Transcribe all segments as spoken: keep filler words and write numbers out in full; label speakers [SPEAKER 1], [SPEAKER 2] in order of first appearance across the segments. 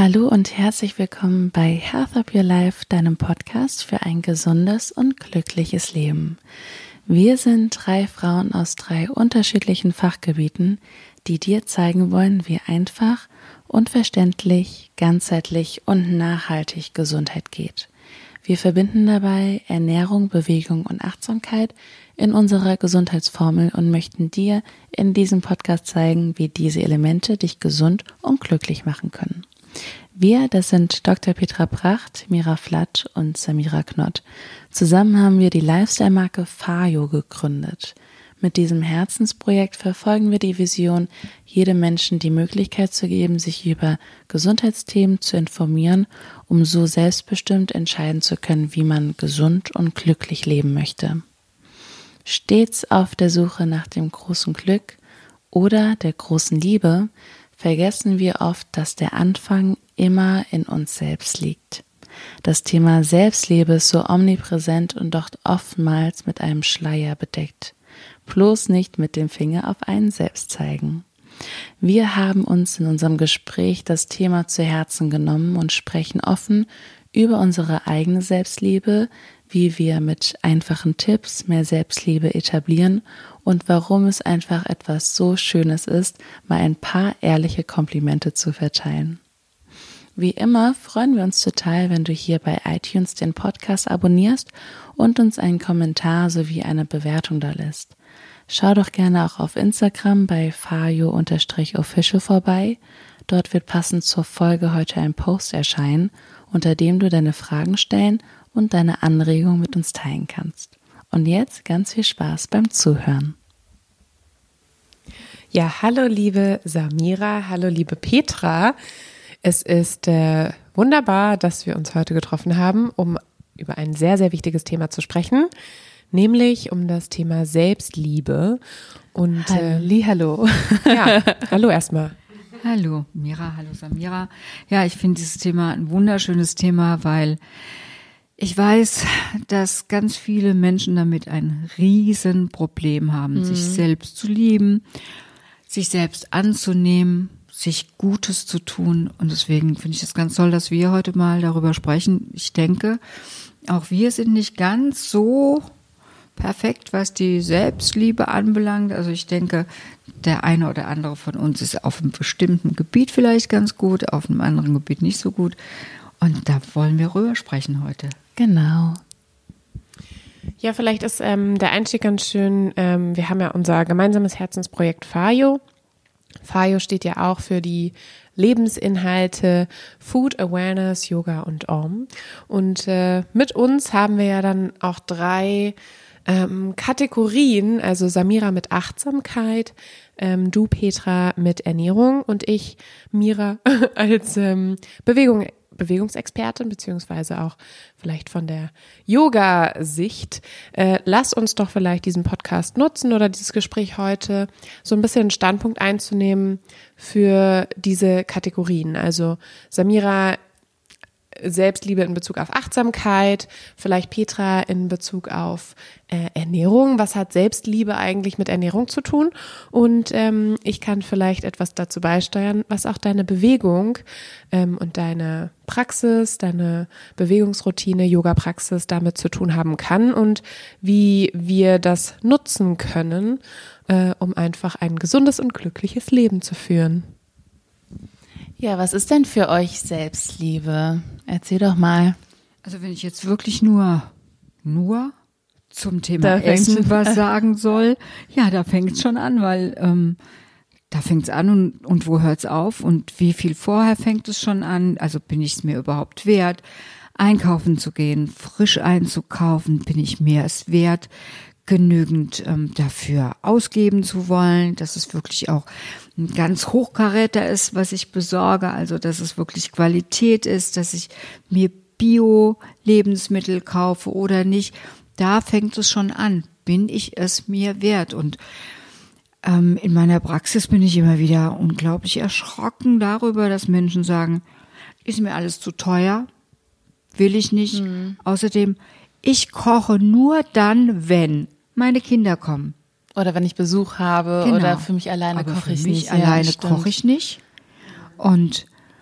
[SPEAKER 1] Hallo und herzlich willkommen bei Health Up Your Life, deinem Podcast für ein gesundes und glückliches Leben. Wir sind drei Frauen aus drei unterschiedlichen Fachgebieten, die dir zeigen wollen, wie einfach und verständlich, ganzheitlich und nachhaltig Gesundheit geht. Wir verbinden dabei Ernährung, Bewegung und Achtsamkeit in unserer Gesundheitsformel und möchten dir in diesem Podcast zeigen, wie diese Elemente dich gesund und glücklich machen können. Wir, das sind Doktor Petra Pracht, Mira Flatsch und Samira Knott. Zusammen haben wir die Lifestyle-Marke Fayo gegründet. Mit diesem Herzensprojekt verfolgen wir die Vision, jedem Menschen die Möglichkeit zu geben, sich über Gesundheitsthemen zu informieren, um so selbstbestimmt entscheiden zu können, wie man gesund und glücklich leben möchte. Stets auf der Suche nach dem großen Glück oder der großen Liebe vergessen wir oft, dass der Anfang immer in uns selbst liegt. Das Thema Selbstliebe ist so omnipräsent und doch oftmals mit einem Schleier bedeckt. Bloß nicht mit dem Finger auf einen selbst zeigen. Wir haben uns in unserem Gespräch das Thema zu Herzen genommen und sprechen offen über unsere eigene Selbstliebe, wie wir mit einfachen Tipps mehr Selbstliebe etablieren und warum es einfach etwas so Schönes ist, mal ein paar ehrliche Komplimente zu verteilen. Wie immer freuen wir uns total, wenn du hier bei iTunes den Podcast abonnierst und uns einen Kommentar sowie eine Bewertung da lässt. Schau doch gerne auch auf Instagram bei fayo-official vorbei. Dort wird passend zur Folge heute ein Post erscheinen, unter dem du deine Fragen stellen und deine Anregungen mit uns teilen kannst. Und jetzt ganz viel Spaß beim Zuhören.
[SPEAKER 2] Ja, hallo liebe Samira, hallo liebe Petra. Es ist äh, wunderbar, dass wir uns heute getroffen haben, um über ein sehr, sehr wichtiges Thema zu sprechen, nämlich um das Thema Selbstliebe. Und
[SPEAKER 1] Hallihallo.
[SPEAKER 2] Äh, ja, hallo erstmal.
[SPEAKER 3] Hallo Mira, hallo Samira. Ja, ich finde dieses Thema ein wunderschönes Thema, weil ich weiß, dass ganz viele Menschen damit ein Riesenproblem haben, mhm. sich selbst zu lieben, sich selbst anzunehmen, sich Gutes zu tun. Und deswegen finde ich es ganz toll, dass wir heute mal darüber sprechen. Ich denke, auch wir sind nicht ganz so perfekt, was die Selbstliebe anbelangt. Also ich denke, der eine oder andere von uns ist auf einem bestimmten Gebiet vielleicht ganz gut, auf einem anderen Gebiet nicht so gut. Und da wollen wir rüber sprechen heute.
[SPEAKER 1] Genau.
[SPEAKER 2] Ja, vielleicht ist ähm, der Einstieg ganz schön. Ähm, wir haben ja unser gemeinsames Herzensprojekt Fayo. Fayo steht ja auch für die Lebensinhalte Food Awareness, Yoga und Om. Und äh, mit uns haben wir ja dann auch drei ähm, Kategorien, also Samira mit Achtsamkeit, ähm, du Petra mit Ernährung und ich Mira als ähm, Bewegung Bewegungsexpertin, beziehungsweise auch vielleicht von der Yoga-Sicht. Äh, lass uns doch vielleicht diesen Podcast nutzen oder dieses Gespräch heute, so ein bisschen einen Standpunkt einzunehmen für diese Kategorien. Also Samira, Selbstliebe in Bezug auf Achtsamkeit, vielleicht Petra in Bezug auf äh, Ernährung. Was hat Selbstliebe eigentlich mit Ernährung zu tun? Und ähm, ich kann vielleicht etwas dazu beisteuern, was auch deine Bewegung ähm, und deine Praxis, deine Bewegungsroutine, Yoga-Praxis damit zu tun haben kann und wie wir das nutzen können, äh, um einfach ein gesundes und glückliches Leben zu führen.
[SPEAKER 1] Ja, was ist denn für euch Selbstliebe? Erzähl doch mal.
[SPEAKER 3] Also wenn ich jetzt wirklich nur, nur zum Thema Essen was sagen soll, ja, da fängt es schon an, weil ähm, da fängt es an und, und wo hört es auf und wie viel vorher fängt es schon an? Also bin ich es mir überhaupt wert, einkaufen zu gehen, frisch einzukaufen, bin ich mir es wert, genügend ähm, dafür ausgeben zu wollen, dass es wirklich auch ein ganz Hochkaräter ist, was ich besorge, also dass es wirklich Qualität ist, dass ich mir Bio-Lebensmittel kaufe oder nicht. Da fängt es schon an. Bin ich es mir wert? Und ähm, in meiner Praxis bin ich immer wieder unglaublich erschrocken darüber, dass Menschen sagen, ist mir alles zu teuer, will ich nicht. Mhm. Außerdem, ich koche nur dann, wenn meine Kinder kommen.
[SPEAKER 1] Oder wenn ich Besuch habe, genau. Oder für mich alleine
[SPEAKER 3] Aber
[SPEAKER 1] koche ich
[SPEAKER 3] für mich
[SPEAKER 1] nicht.
[SPEAKER 3] alleine
[SPEAKER 1] ja,
[SPEAKER 3] koche ich nicht. Und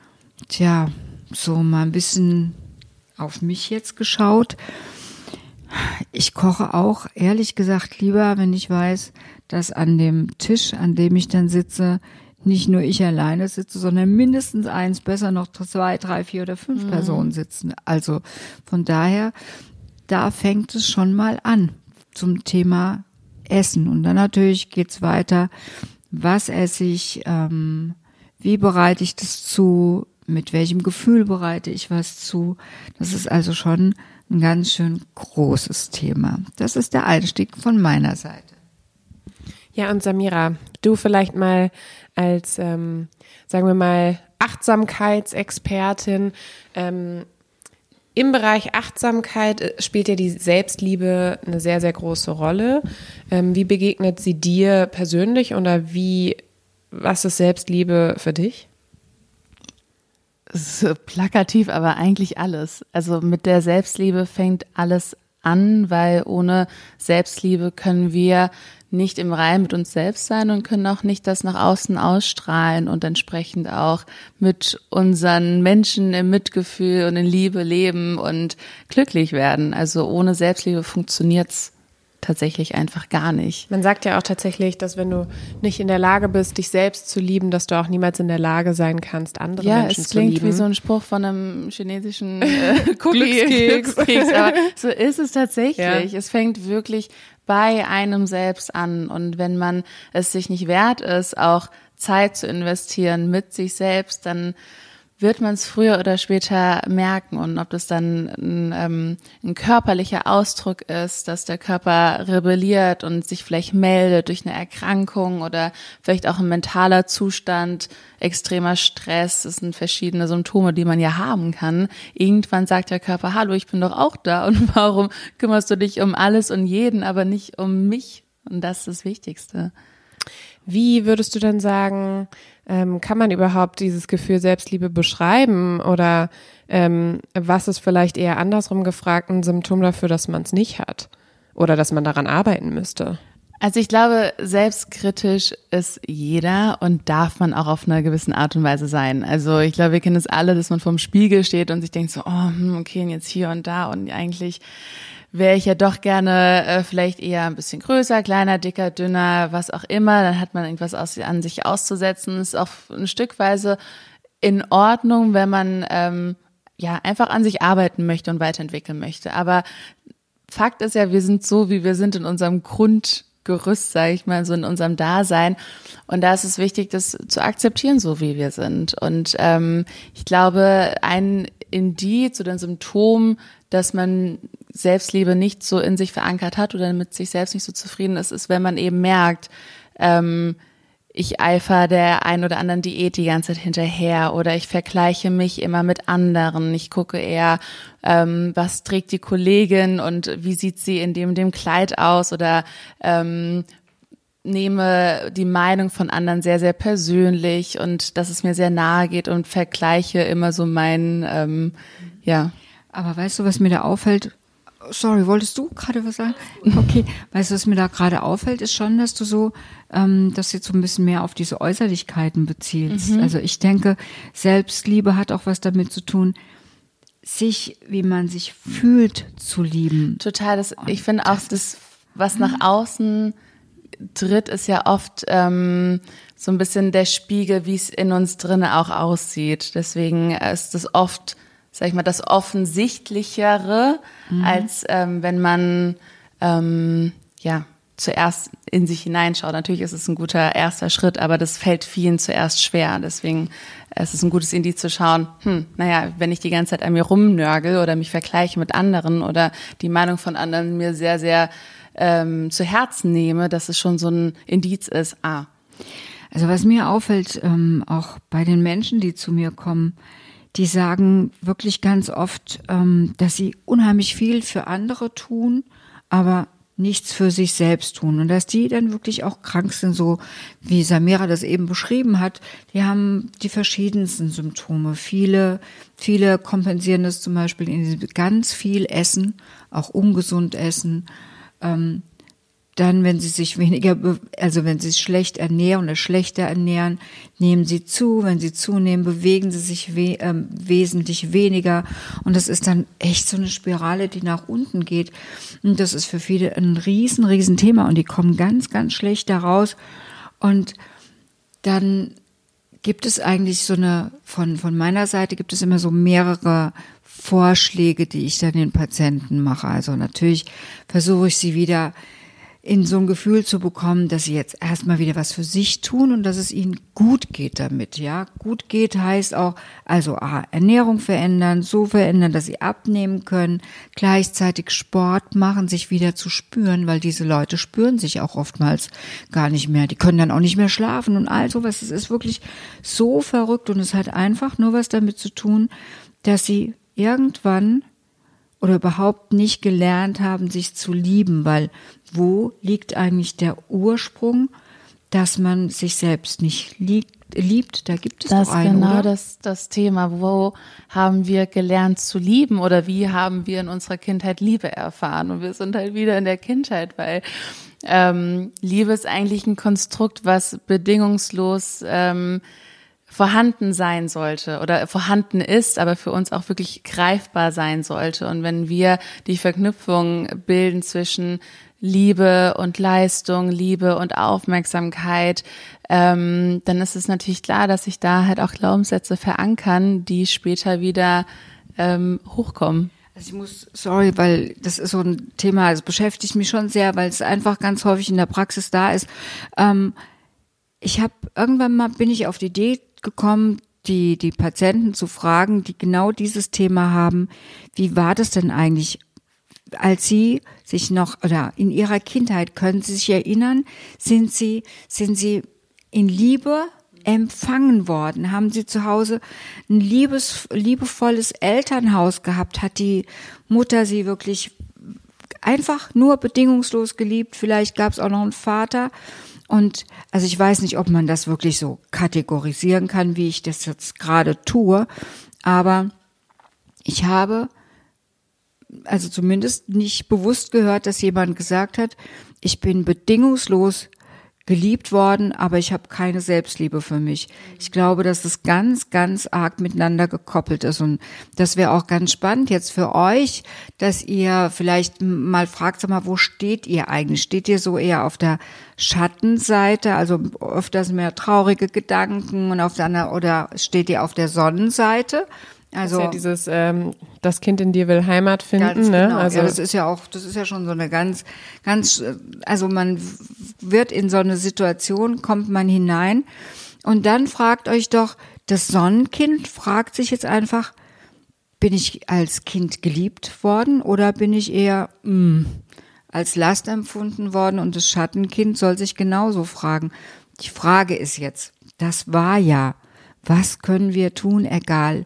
[SPEAKER 3] tja, so mal ein bisschen auf mich jetzt geschaut. Ich koche auch, ehrlich gesagt, lieber, wenn ich weiß, dass an dem Tisch, an dem ich dann sitze, nicht nur ich alleine sitze, sondern mindestens eins, besser noch zwei, drei, vier oder fünf mhm. Personen sitzen. Also von daher, da fängt es schon mal an zum Thema Essen. Und dann natürlich geht's weiter, was esse ich, ähm, wie bereite ich das zu, mit welchem Gefühl bereite ich was zu. Das ist also schon ein ganz schön großes Thema. Das ist der Einstieg von meiner Seite.
[SPEAKER 2] Ja, und Samira, du vielleicht mal als, ähm, sagen wir mal, Achtsamkeitsexpertin, ähm, im Bereich Achtsamkeit spielt ja die Selbstliebe eine sehr, sehr große Rolle. Ähm, wie begegnet sie dir persönlich oder wie, was ist Selbstliebe für dich?
[SPEAKER 1] Es ist plakativ, aber eigentlich alles. Also mit der Selbstliebe fängt alles an, weil ohne Selbstliebe können wir nicht im Reinen mit uns selbst sein und können auch nicht das nach außen ausstrahlen und entsprechend auch mit unseren Menschen im Mitgefühl und in Liebe leben und glücklich werden. Also ohne Selbstliebe funktioniert's tatsächlich einfach gar nicht.
[SPEAKER 2] Man sagt ja auch tatsächlich, dass wenn du nicht in der Lage bist, dich selbst zu lieben, dass du auch niemals in der Lage sein kannst, andere
[SPEAKER 1] ja,
[SPEAKER 2] Menschen zu
[SPEAKER 1] lieben. Ja,
[SPEAKER 2] lieben.
[SPEAKER 1] es klingt wie so ein Spruch von einem chinesischen äh, Glückskeks. Glückskeks. Aber so ist es tatsächlich. Ja. Es fängt wirklich bei einem selbst an. Und wenn man es sich nicht wert ist, auch Zeit zu investieren mit sich selbst, dann wird man es früher oder später merken. Und ob das dann ein, ähm, ein körperlicher Ausdruck ist, dass der Körper rebelliert und sich vielleicht meldet durch eine Erkrankung oder vielleicht auch ein mentaler Zustand, extremer Stress, das sind verschiedene Symptome, die man ja haben kann. Irgendwann sagt der Körper, hallo, ich bin doch auch da und warum kümmerst du dich um alles und jeden, aber nicht um mich? Und das ist das Wichtigste.
[SPEAKER 2] Wie würdest du denn sagen, ähm, kann man überhaupt dieses Gefühl Selbstliebe beschreiben oder ähm, was ist vielleicht eher andersrum gefragt ein Symptom dafür, dass man es nicht hat oder dass man daran arbeiten müsste?
[SPEAKER 1] Also ich glaube, selbstkritisch ist jeder und darf man auch auf einer gewissen Art und Weise sein. Also ich glaube, wir kennen es alle, dass man vorm Spiegel steht und sich denkt so, oh, okay, und jetzt hier und da und eigentlich wäre ich ja doch gerne äh, vielleicht eher ein bisschen größer, kleiner, dicker, dünner, was auch immer. Dann hat man irgendwas aus, an sich auszusetzen. Ist auch ein Stückweise in Ordnung, wenn man ähm, ja einfach an sich arbeiten möchte und weiterentwickeln möchte. Aber Fakt ist ja, wir sind so, wie wir sind in unserem Grundgerüst, sage ich mal, so in unserem Dasein. Und da ist es wichtig, das zu akzeptieren, so wie wir sind. Und ähm, ich glaube, ein Indiz oder ein Symptom, dass man Selbstliebe nicht so in sich verankert hat oder mit sich selbst nicht so zufrieden ist, ist, wenn man eben merkt, ähm, ich eifer der ein oder anderen Diät die ganze Zeit hinterher oder ich vergleiche mich immer mit anderen. Ich gucke eher, ähm, was trägt die Kollegin und wie sieht sie in dem dem Kleid aus oder ähm, nehme die Meinung von anderen sehr, sehr persönlich und dass es mir sehr nahe geht und vergleiche immer so mein, ähm, ja.
[SPEAKER 3] Aber weißt du, was mir da auffällt? Sorry, wolltest du gerade was sagen? Okay, weißt du, was mir da gerade auffällt, ist schon, dass du so, ähm, das jetzt so ein bisschen mehr auf diese Äußerlichkeiten bezielst. Mhm. Also ich denke, Selbstliebe hat auch was damit zu tun, sich, wie man sich fühlt, zu lieben.
[SPEAKER 1] Total, das, ich finde auch, das, was nach außen tritt, ist ja oft ähm, so ein bisschen der Spiegel, wie es in uns drinne auch aussieht. Deswegen ist es oft, sag ich mal, das Offensichtlichere, mhm. als ähm, wenn man ähm, ja zuerst in sich hineinschaut. Natürlich ist es ein guter erster Schritt, aber das fällt vielen zuerst schwer. Deswegen ist es ein gutes Indiz zu schauen, hm, naja, wenn ich die ganze Zeit an mir rumnörgel oder mich vergleiche mit anderen oder die Meinung von anderen mir sehr, sehr ähm, zu Herzen nehme, dass es schon so ein Indiz ist, ah.
[SPEAKER 3] Also was mir auffällt, ähm, auch bei den Menschen, die zu mir kommen, die sagen wirklich ganz oft, ähm, dass sie unheimlich viel für andere tun, aber nichts für sich selbst tun. Und dass die dann wirklich auch krank sind, so wie Samira das eben beschrieben hat. Die haben die verschiedensten Symptome. Viele, viele kompensieren das zum Beispiel in ganz viel Essen, auch ungesund essen. Ähm, Dann, wenn sie sich weniger, also wenn sie sich schlecht ernähren oder schlechter ernähren, nehmen sie zu. Wenn sie zunehmen, bewegen sie sich we- äh, wesentlich weniger. Und das ist dann echt so eine Spirale, die nach unten geht. Und das ist für viele ein riesen, riesen Thema. Und die kommen ganz, ganz schlecht da raus. Und dann gibt es eigentlich so eine, von, von meiner Seite gibt es immer so mehrere Vorschläge, die ich dann den Patienten mache. Also natürlich versuche ich sie wieder in so ein Gefühl zu bekommen, dass sie jetzt erstmal wieder was für sich tun und dass es ihnen gut geht damit, ja. Gut geht heißt auch, also ah, Ernährung verändern, so verändern, dass sie abnehmen können, gleichzeitig Sport machen, sich wieder zu spüren, weil diese Leute spüren sich auch oftmals gar nicht mehr. Die können dann auch nicht mehr schlafen und all sowas. Es ist wirklich so verrückt und es hat einfach nur was damit zu tun, dass sie irgendwann oder überhaupt nicht gelernt haben, sich zu lieben, weil wo liegt eigentlich der Ursprung, dass man sich selbst nicht liegt, liebt? Da gibt es
[SPEAKER 1] das
[SPEAKER 3] doch einen,
[SPEAKER 1] genau
[SPEAKER 3] oder?
[SPEAKER 1] das das Thema. Wo haben wir gelernt zu lieben oder wie haben wir in unserer Kindheit Liebe erfahren? Und wir sind halt wieder in der Kindheit, weil ähm, Liebe ist eigentlich ein Konstrukt, was bedingungslos ähm, vorhanden sein sollte oder vorhanden ist, aber für uns auch wirklich greifbar sein sollte. Und wenn wir die Verknüpfung bilden zwischen Liebe und Leistung, Liebe und Aufmerksamkeit, ähm, dann ist es natürlich klar, dass sich da halt auch Glaubenssätze verankern, die später wieder ähm, hochkommen.
[SPEAKER 3] Also ich muss, sorry, weil das ist so ein Thema, das beschäftigt mich schon sehr, weil es einfach ganz häufig in der Praxis da ist. Ähm, ich habe irgendwann mal, bin ich auf die Idee gekommen, die die Patienten zu fragen, die genau dieses Thema haben. Wie war das denn eigentlich, als Sie sich noch oder in Ihrer Kindheit, können Sie sich erinnern, sind Sie sind Sie in Liebe empfangen worden? Haben Sie zu Hause ein liebes liebevolles Elternhaus gehabt? Hat die Mutter Sie wirklich einfach nur bedingungslos geliebt? Vielleicht gab es auch noch einen Vater. Und also ich weiß nicht, ob man das wirklich so kategorisieren kann, wie ich das jetzt gerade tue, aber ich habe also zumindest nicht bewusst gehört, dass jemand gesagt hat, ich bin bedingungslos geliebt worden, aber ich habe keine Selbstliebe für mich. Ich glaube, dass es ganz, ganz arg miteinander gekoppelt ist und das wäre auch ganz spannend jetzt für euch, dass ihr vielleicht mal fragt, sag mal, wo steht ihr eigentlich? Steht ihr so eher auf der Schattenseite, also öfters mehr traurige Gedanken und auf der anderen, oder steht ihr auf der Sonnenseite? Also
[SPEAKER 2] das ist ja dieses, ähm, das Kind in dir will Heimat finden,
[SPEAKER 3] ganz
[SPEAKER 2] ne?
[SPEAKER 3] genau.
[SPEAKER 2] Also
[SPEAKER 3] ja, das ist ja auch, das ist ja schon so eine ganz, ganz, also man wird in so eine Situation, kommt man hinein und dann fragt euch doch, das Sonnenkind fragt sich jetzt einfach, bin ich als Kind geliebt worden oder bin ich eher mh, als Last empfunden worden? Und das Schattenkind soll sich genauso fragen. Die Frage ist jetzt, das war ja, was können wir tun, egal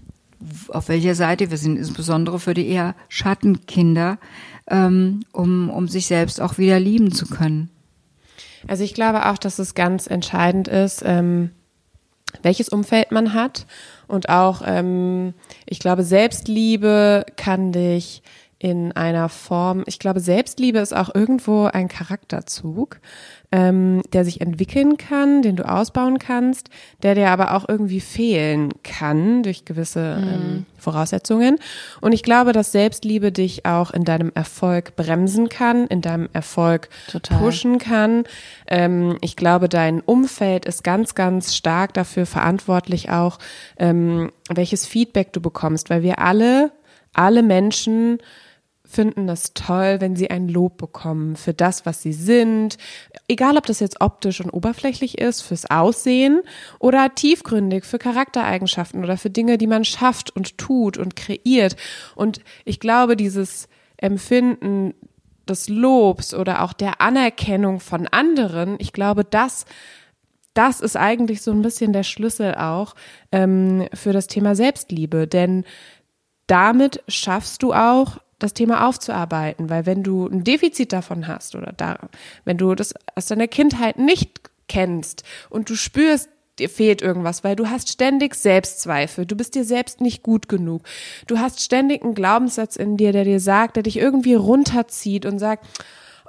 [SPEAKER 3] auf welcher Seite wir sind, insbesondere für die eher Schattenkinder, ähm, um, um sich selbst auch wieder lieben zu können.
[SPEAKER 2] Also ich glaube auch, dass es ganz entscheidend ist, ähm, welches Umfeld man hat und auch, ähm, ich glaube, Selbstliebe kann dich in einer Form, ich glaube, Selbstliebe ist auch irgendwo ein Charakterzug, ähm, der sich entwickeln kann, den du ausbauen kannst, der dir aber auch irgendwie fehlen kann durch gewisse mhm. ähm, Voraussetzungen. Und ich glaube, dass Selbstliebe dich auch in deinem Erfolg bremsen kann, in deinem Erfolg Total. pushen kann. Ähm, ich glaube, dein Umfeld ist ganz, ganz stark dafür verantwortlich auch, ähm, welches Feedback du bekommst, weil wir alle, alle Menschen finden das toll, wenn sie ein Lob bekommen für das, was sie sind. Egal, ob das jetzt optisch und oberflächlich ist, fürs Aussehen oder tiefgründig für Charaktereigenschaften oder für Dinge, die man schafft und tut und kreiert. Und ich glaube, dieses Empfinden des Lobs oder auch der Anerkennung von anderen, ich glaube, das Das ist eigentlich so ein bisschen der Schlüssel auch ähm, für das Thema Selbstliebe, denn damit schaffst du auch, das Thema aufzuarbeiten, weil wenn du ein Defizit davon hast oder da, wenn du das aus deiner Kindheit nicht kennst und du spürst, dir fehlt irgendwas, weil du hast ständig Selbstzweifel, du bist dir selbst nicht gut genug, du hast ständig einen Glaubenssatz in dir, der dir sagt, der dich irgendwie runterzieht und sagt,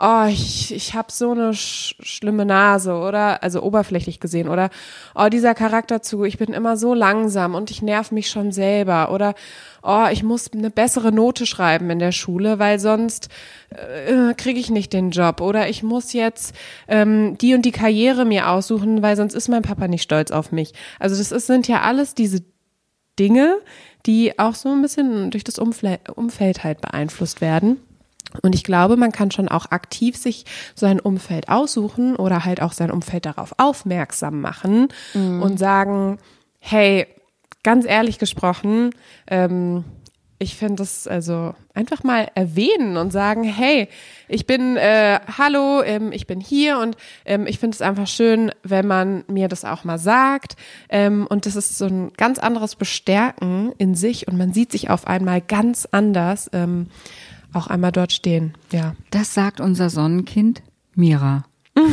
[SPEAKER 2] oh, ich, ich habe so eine sch- schlimme Nase oder, also oberflächlich gesehen oder, oh, dieser Charakterzug, ich bin immer so langsam und ich nerv mich schon selber oder, oh, ich muss eine bessere Note schreiben in der Schule, weil sonst äh, kriege ich nicht den Job oder ich muss jetzt ähm, die und die Karriere mir aussuchen, weil sonst ist mein Papa nicht stolz auf mich. Also das ist, sind ja alles diese Dinge, die auch so ein bisschen durch das Umfle- Umfeld halt beeinflusst werden. Und ich glaube, man kann schon auch aktiv sich so ein Umfeld aussuchen oder halt auch sein Umfeld darauf aufmerksam machen mhm. und sagen, hey, ganz ehrlich gesprochen, ähm, ich finde das also einfach mal erwähnen und sagen, hey, ich bin, äh, hallo, ähm, ich bin hier und ähm, ich finde es einfach schön, wenn man mir das auch mal sagt ähm, und das ist so ein ganz anderes Bestärken in sich und man sieht sich auf einmal ganz anders, ähm, auch einmal dort stehen, ja.
[SPEAKER 3] Das sagt unser Sonnenkind Mira.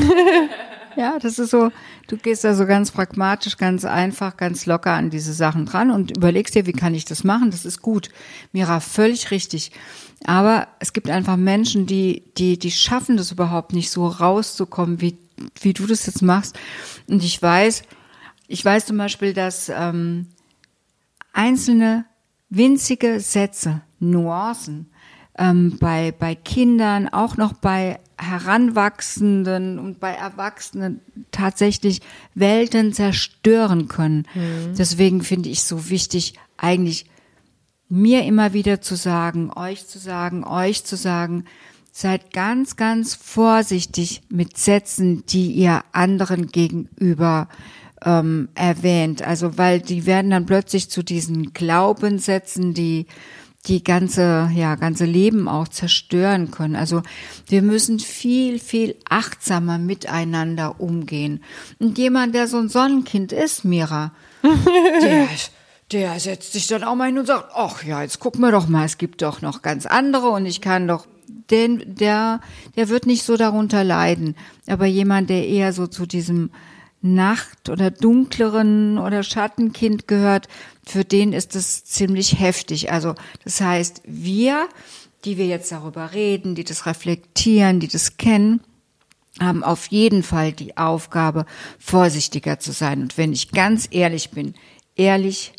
[SPEAKER 3] Ja, das ist so, du gehst da so ganz pragmatisch, ganz einfach, ganz locker an diese Sachen dran und überlegst dir, wie kann ich das machen? Das ist gut. Mira, völlig richtig. Aber es gibt einfach Menschen, die, die, die schaffen das überhaupt nicht so rauszukommen, wie, wie du das jetzt machst. Und ich weiß, ich weiß zum Beispiel, dass ähm, einzelne winzige Sätze, Nuancen, Ähm, bei, bei Kindern, auch noch bei Heranwachsenden und bei Erwachsenen tatsächlich Welten zerstören können. Mhm. Deswegen finde ich so wichtig, eigentlich mir immer wieder zu sagen, euch zu sagen, euch zu sagen, seid ganz, ganz vorsichtig mit Sätzen, die ihr anderen gegenüber ähm, erwähnt. Also, weil die werden dann plötzlich zu diesen Glaubenssätzen, die die ganze, ja, ganze Leben auch zerstören können. Also wir müssen viel, viel achtsamer miteinander umgehen. Und jemand, der so ein Sonnenkind ist, Mira, der, der setzt sich dann auch mal hin und sagt, ach ja, jetzt gucken wir doch mal, es gibt doch noch ganz andere und ich kann doch, denn der, der wird nicht so darunter leiden. Aber jemand, der eher so zu diesem Nacht- oder dunkleren oder Schattenkind gehört, für den ist es ziemlich heftig. Also das heißt, wir, die wir jetzt darüber reden, die das reflektieren, die das kennen, haben auf jeden Fall die Aufgabe, vorsichtiger zu sein. Und wenn ich ganz ehrlich bin, ehrlich,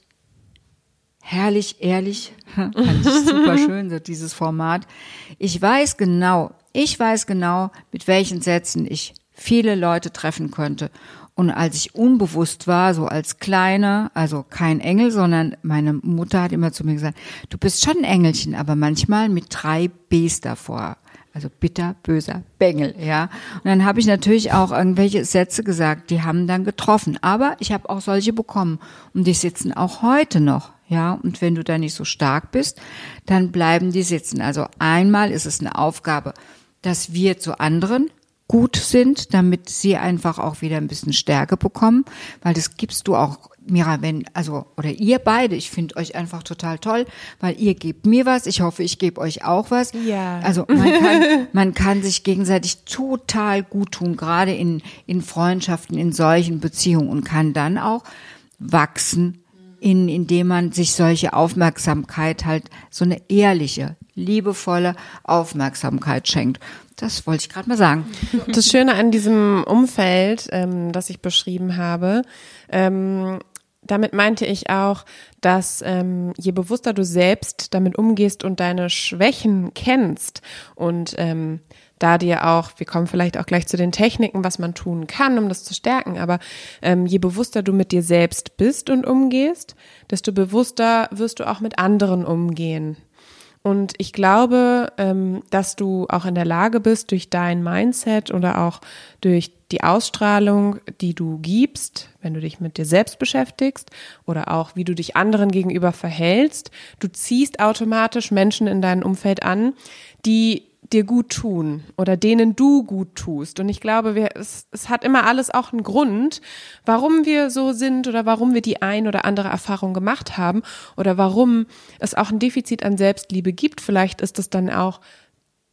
[SPEAKER 3] herrlich, ehrlich, fand ich super schön, so dieses Format. Ich weiß genau, ich weiß genau, mit welchen Sätzen ich viele Leute treffen könnte. Und als ich unbewusst war, so als Kleine, also kein Engel, sondern meine Mutter hat immer zu mir gesagt, du bist schon ein Engelchen, aber manchmal mit drei Bs davor. Also bitter, böser Bengel, ja. Und dann habe ich natürlich auch irgendwelche Sätze gesagt, die haben dann getroffen. Aber ich habe auch solche bekommen. Und die sitzen auch heute noch, ja. Und wenn du da nicht so stark bist, dann bleiben die sitzen. Also einmal ist es eine Aufgabe, dass wir zu anderen gut sind, damit sie einfach auch wieder ein bisschen Stärke bekommen, weil das gibst du auch, Mira, wenn, also, oder ihr beide, ich finde euch einfach total toll, weil ihr gebt mir was, ich hoffe, ich gebe euch auch was.
[SPEAKER 2] Ja.
[SPEAKER 3] Also man kann, man kann sich gegenseitig total gut tun, gerade in, in Freundschaften, in solchen Beziehungen und kann dann auch wachsen, in, indem man sich solche Aufmerksamkeit halt, so eine ehrliche, liebevolle Aufmerksamkeit schenkt. Das wollte ich gerade mal sagen.
[SPEAKER 2] Das Schöne an diesem Umfeld, ähm, das ich beschrieben habe, ähm, damit meinte ich auch, dass ähm, je bewusster du selbst damit umgehst und deine Schwächen kennst und ähm, da dir auch, wir kommen vielleicht auch gleich zu den Techniken, was man tun kann, um das zu stärken, aber ähm, je bewusster du mit dir selbst bist und umgehst, desto bewusster wirst du auch mit anderen umgehen. Und ich glaube, ähm, dass du auch in der Lage bist, durch dein Mindset oder auch durch die Ausstrahlung, die du gibst, wenn du dich mit dir selbst beschäftigst oder auch wie du dich anderen gegenüber verhältst, du ziehst automatisch Menschen in dein Umfeld an, die dir gut tun oder denen du gut tust. Und ich glaube, wir, es, es hat immer alles auch einen Grund, warum wir so sind oder warum wir die ein oder andere Erfahrung gemacht haben oder warum es auch ein Defizit an Selbstliebe gibt. Vielleicht ist es dann auch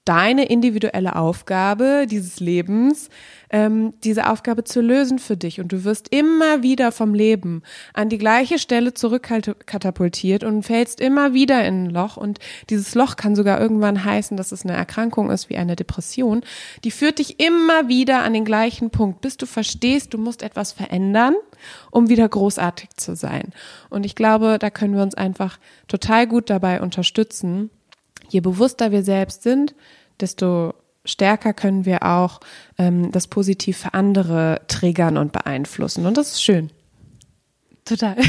[SPEAKER 2] deine individuelle Aufgabe dieses Lebens, ähm, diese Aufgabe zu lösen für dich. Und du wirst immer wieder vom Leben an die gleiche Stelle zurückkatapultiert und fällst immer wieder in ein Loch. Und dieses Loch kann sogar irgendwann heißen, dass es eine Erkrankung ist wie eine Depression. Die führt dich immer wieder an den gleichen Punkt, bis du verstehst, du musst etwas verändern, um wieder großartig zu sein. Und ich glaube, da können wir uns einfach total gut dabei unterstützen. Je bewusster wir selbst sind, desto stärker können wir auch ähm, das positiv für andere triggern und beeinflussen. Und das ist schön.
[SPEAKER 1] Total.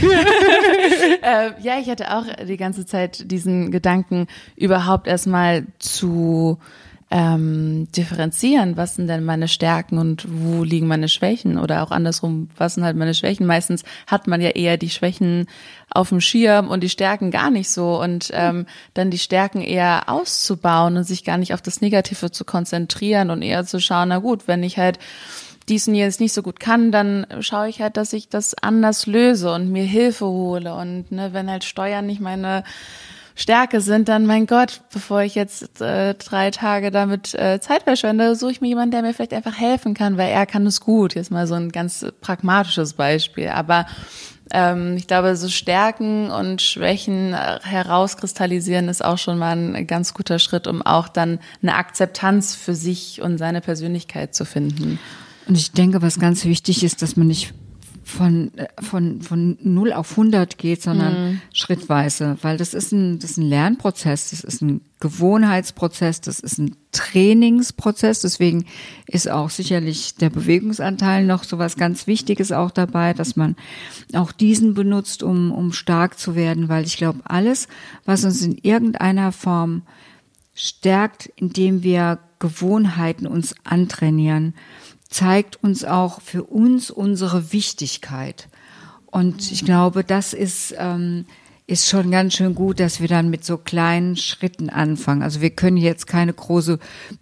[SPEAKER 1] äh, ja, ich hatte auch die ganze Zeit diesen Gedanken, überhaupt erstmal zu ähm, differenzieren, was sind denn meine Stärken und wo liegen meine Schwächen oder auch andersrum, was sind halt meine Schwächen. Meistens hat man ja eher die Schwächen auf dem Schirm und die Stärken gar nicht so und ähm, dann die Stärken eher auszubauen und sich gar nicht auf das Negative zu konzentrieren und eher zu schauen, na gut, wenn ich halt dies und jenes nicht so gut kann, dann schaue ich halt, dass ich das anders löse und mir Hilfe hole und ne, wenn halt Steuern nicht meine Stärke sind, dann mein Gott, bevor ich jetzt äh, drei Tage damit äh, Zeit verschwende, suche ich mir jemanden, der mir vielleicht einfach helfen kann, weil er kann es gut. Jetzt mal so ein ganz pragmatisches Beispiel. Aber ähm, ich glaube, so Stärken und Schwächen herauskristallisieren ist auch schon mal ein ganz guter Schritt, um auch dann eine Akzeptanz für sich und seine Persönlichkeit zu finden.
[SPEAKER 3] Und ich denke, was ganz wichtig ist, dass man nicht von von von null auf hundert geht, sondern mhm. schrittweise, weil das ist ein das ist ein Lernprozess, das ist ein Gewohnheitsprozess, das ist ein Trainingsprozess, deswegen ist auch sicherlich der Bewegungsanteil noch so was ganz Wichtiges auch dabei, dass man auch diesen benutzt, um um stark zu werden, weil ich glaube, alles, was uns in irgendeiner Form stärkt, indem wir Gewohnheiten uns antrainieren, zeigt uns auch für uns unsere Wichtigkeit. Und ich glaube, das ist, ähm, ist schon ganz schön gut, dass wir dann mit so kleinen Schritten anfangen. Also wir können jetzt keine große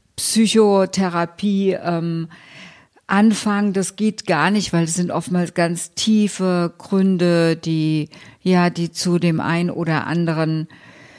[SPEAKER 3] Psychotherapie ähm, anfangen. Das geht gar nicht, weil es sind oftmals ganz tiefe Gründe, die, ja, die zu dem einen oder anderen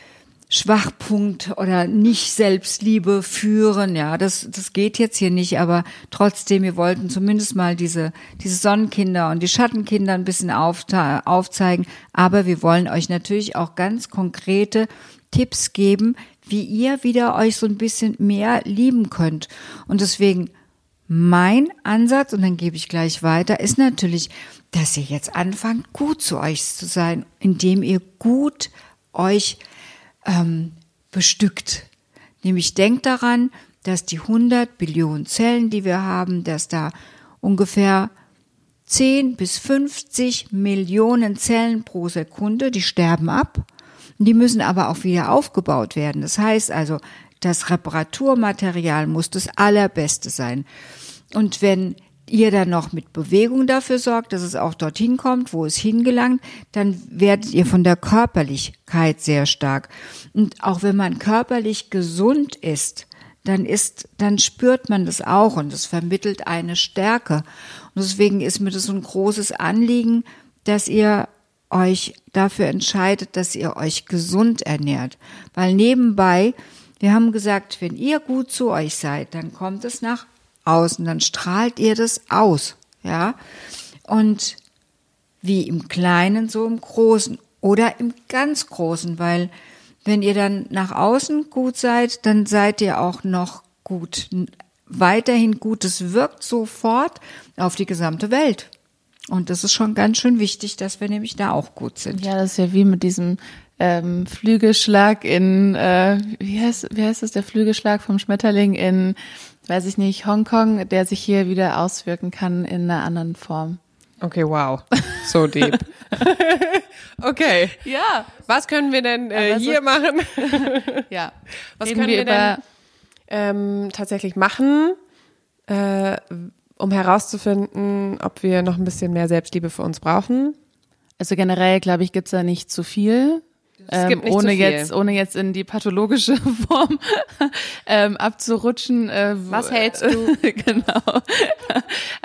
[SPEAKER 3] Schwachpunkt oder nicht Selbstliebe führen, ja, das das geht jetzt hier nicht, aber trotzdem, wir wollten zumindest mal diese diese Sonnenkinder und die Schattenkinder ein bisschen aufta- aufzeigen, aber wir wollen euch natürlich auch ganz konkrete Tipps geben, wie ihr wieder euch so ein bisschen mehr lieben könnt. Und deswegen mein Ansatz, und dann gebe ich gleich weiter, ist natürlich, dass ihr jetzt anfangt, gut zu euch zu sein, indem ihr gut euch Ähm, bestückt. Nämlich denkt daran, dass die hundert Billionen Zellen, die wir haben, dass da ungefähr zehn bis fünfzig Millionen Zellen pro Sekunde, die sterben ab. Die müssen aber auch wieder aufgebaut werden. Das heißt also, das Reparaturmaterial muss das Allerbeste sein. Und wenn ihr dann noch mit Bewegung dafür sorgt, dass es auch dorthin kommt, wo es hingelangt, dann werdet ihr von der Körperlichkeit sehr stark. Und auch wenn man körperlich gesund ist, dann ist, dann spürt man das auch und es vermittelt eine Stärke. Und deswegen ist mir das so ein großes Anliegen, dass ihr euch dafür entscheidet, dass ihr euch gesund ernährt. Weil nebenbei, wir haben gesagt, wenn ihr gut zu euch seid, dann kommt es nach außen, dann strahlt ihr das aus, ja, und wie im Kleinen, so im Großen oder im ganz Großen, weil wenn ihr dann nach außen gut seid, dann seid ihr auch noch gut, weiterhin gut, das wirkt sofort auf die gesamte Welt und das ist schon ganz schön wichtig, dass wir nämlich da auch gut sind.
[SPEAKER 1] Ja, das ist ja wie mit diesem ähm, Flügelschlag in, äh, wie heißt, wie heißt das, der Flügelschlag vom Schmetterling in, weiß ich nicht, Hongkong, der sich hier wieder auswirken kann in einer anderen Form.
[SPEAKER 2] Okay, wow. So deep. Okay.
[SPEAKER 1] Ja.
[SPEAKER 2] Was können wir denn äh, hier so machen?
[SPEAKER 1] Ja.
[SPEAKER 2] Was Reden können wir, wir denn ähm, tatsächlich machen, äh, um herauszufinden, ob wir noch ein bisschen mehr Selbstliebe für uns brauchen?
[SPEAKER 1] Also generell, glaube ich, gibt's da nicht zu viel.
[SPEAKER 2] Es gibt nicht
[SPEAKER 1] ohne
[SPEAKER 2] zu viel.
[SPEAKER 1] jetzt, ohne jetzt in die pathologische Form ähm, abzurutschen. Äh,
[SPEAKER 2] Was hältst du?
[SPEAKER 1] Genau.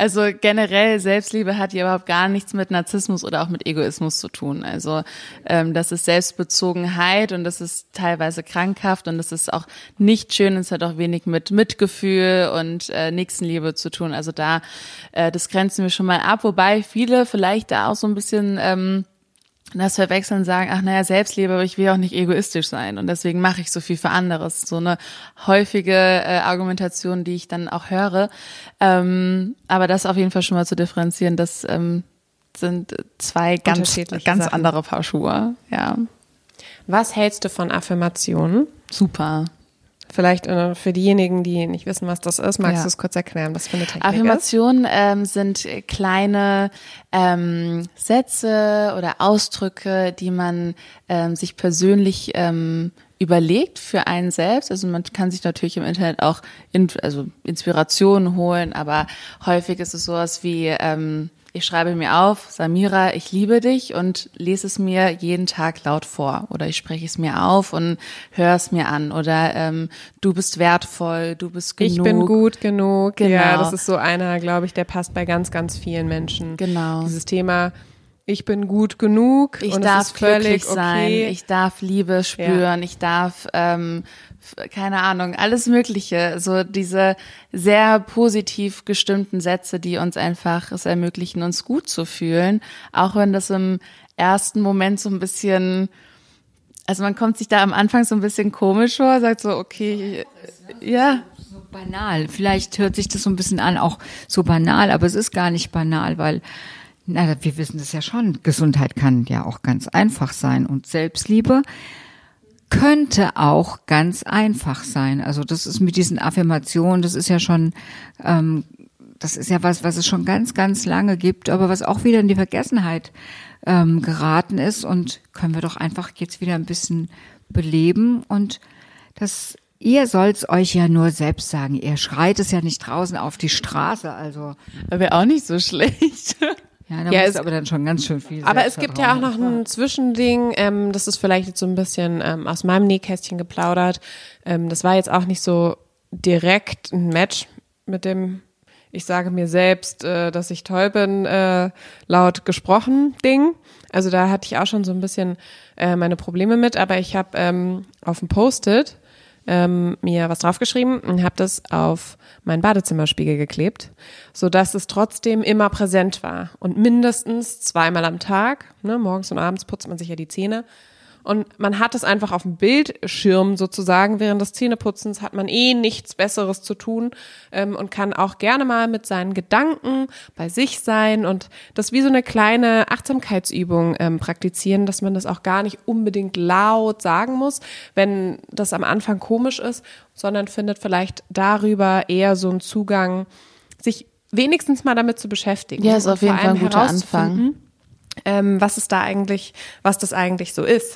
[SPEAKER 1] Also generell Selbstliebe hat ja überhaupt gar nichts mit Narzissmus oder auch mit Egoismus zu tun. Also ähm, das ist Selbstbezogenheit und das ist teilweise krankhaft und das ist auch nicht schön. Es hat auch wenig mit Mitgefühl und äh, Nächstenliebe zu tun. Also da, äh, das grenzen wir schon mal ab. Wobei viele vielleicht da auch so ein bisschen ähm, das verwechseln, sagen, ach naja, Selbstliebe, aber ich will auch nicht egoistisch sein und deswegen mache ich so viel für anderes. So eine häufige äh, Argumentation, die ich dann auch höre. Ähm, aber das auf jeden Fall schon mal zu differenzieren, das ähm, sind zwei ganz, ganz
[SPEAKER 2] Sachen.
[SPEAKER 1] andere Paar Schuhe. Ja.
[SPEAKER 2] Was hältst du von Affirmationen?
[SPEAKER 1] Super.
[SPEAKER 2] Vielleicht äh, für diejenigen, die nicht wissen, was das ist, magst
[SPEAKER 1] Ja.
[SPEAKER 2] du es kurz erklären, was für eine Technik
[SPEAKER 1] Affirmationen ähm, sind kleine ähm, Sätze oder Ausdrücke, die man ähm, sich persönlich ähm, überlegt für einen selbst. Also man kann sich natürlich im Internet auch in, also Inspirationen holen, aber häufig ist es sowas wie ähm, ich schreibe mir auf, Samira, ich liebe dich und lese es mir jeden Tag laut vor. Oder ich spreche es mir auf und höre es mir an. Oder ähm, du bist wertvoll, du bist genug.
[SPEAKER 2] Ich bin gut genug.
[SPEAKER 1] Genau.
[SPEAKER 2] Ja, das ist so einer, glaube ich, der passt bei ganz, ganz vielen Menschen.
[SPEAKER 1] Genau.
[SPEAKER 2] Dieses Thema, ich bin gut genug.
[SPEAKER 1] Ich
[SPEAKER 2] und
[SPEAKER 1] darf
[SPEAKER 2] es ist völlig
[SPEAKER 1] glücklich
[SPEAKER 2] okay.
[SPEAKER 1] sein, ich darf Liebe spüren,
[SPEAKER 2] Ja.
[SPEAKER 1] ich darf, ähm, keine Ahnung, alles Mögliche. So diese sehr positiv gestimmten Sätze, die uns einfach es ermöglichen, uns gut zu fühlen. Auch wenn das im ersten Moment so ein bisschen, also man kommt sich da am Anfang so ein bisschen komisch vor, sagt so, okay, ja.
[SPEAKER 3] So banal. Vielleicht hört sich das so ein bisschen an, auch so banal, aber es ist gar nicht banal, weil na, wir wissen das ja schon. Gesundheit kann ja auch ganz einfach sein und Selbstliebe könnte auch ganz einfach sein. Also das ist mit diesen Affirmationen, das ist ja schon, ähm, das ist ja was, was es schon ganz, ganz lange gibt, aber was auch wieder in die Vergessenheit ähm, geraten ist und können wir doch einfach jetzt wieder ein bisschen beleben und das, ihr sollt's euch ja nur selbst sagen. Ihr schreit es ja nicht draußen auf die Straße, also.
[SPEAKER 1] Wäre auch nicht so schlecht.
[SPEAKER 3] Ja, da
[SPEAKER 2] Ja,
[SPEAKER 3] muss
[SPEAKER 2] es-
[SPEAKER 3] aber dann schon ganz schön viel
[SPEAKER 2] Aber es gibt ja auch noch
[SPEAKER 3] Selbstvertrauen
[SPEAKER 2] ein Zwischending, ähm, das ist vielleicht jetzt so ein bisschen ähm, aus meinem Nähkästchen geplaudert. Ähm, das war jetzt auch nicht so direkt ein Match mit dem, ich sage mir selbst, äh, dass ich toll bin, äh, laut gesprochen Ding. Also da hatte ich auch schon so ein bisschen äh, meine Probleme mit, aber ich habe ähm, auf dem Post-it ähm, mir was draufgeschrieben und habe das auf meinen Badezimmerspiegel geklebt, so dass es trotzdem immer präsent war und mindestens zweimal am Tag, ne, morgens und abends putzt man sich ja die Zähne und man hat es einfach auf dem Bildschirm sozusagen, während des Zähneputzens hat man eh nichts Besseres zu tun ähm, und kann auch gerne mal mit seinen Gedanken bei sich sein und das wie so eine kleine Achtsamkeitsübung ähm, praktizieren, dass man das auch gar nicht unbedingt laut sagen muss, wenn das am Anfang komisch ist, sondern findet vielleicht darüber eher so einen Zugang, sich wenigstens mal damit zu beschäftigen.
[SPEAKER 1] Ja, ist
[SPEAKER 2] und
[SPEAKER 1] auf jeden
[SPEAKER 2] vor
[SPEAKER 1] Fall ein
[SPEAKER 2] allem
[SPEAKER 1] guter
[SPEAKER 2] herauszufinden,
[SPEAKER 1] Anfang.
[SPEAKER 2] Ähm, was ist da eigentlich, was das eigentlich so ist.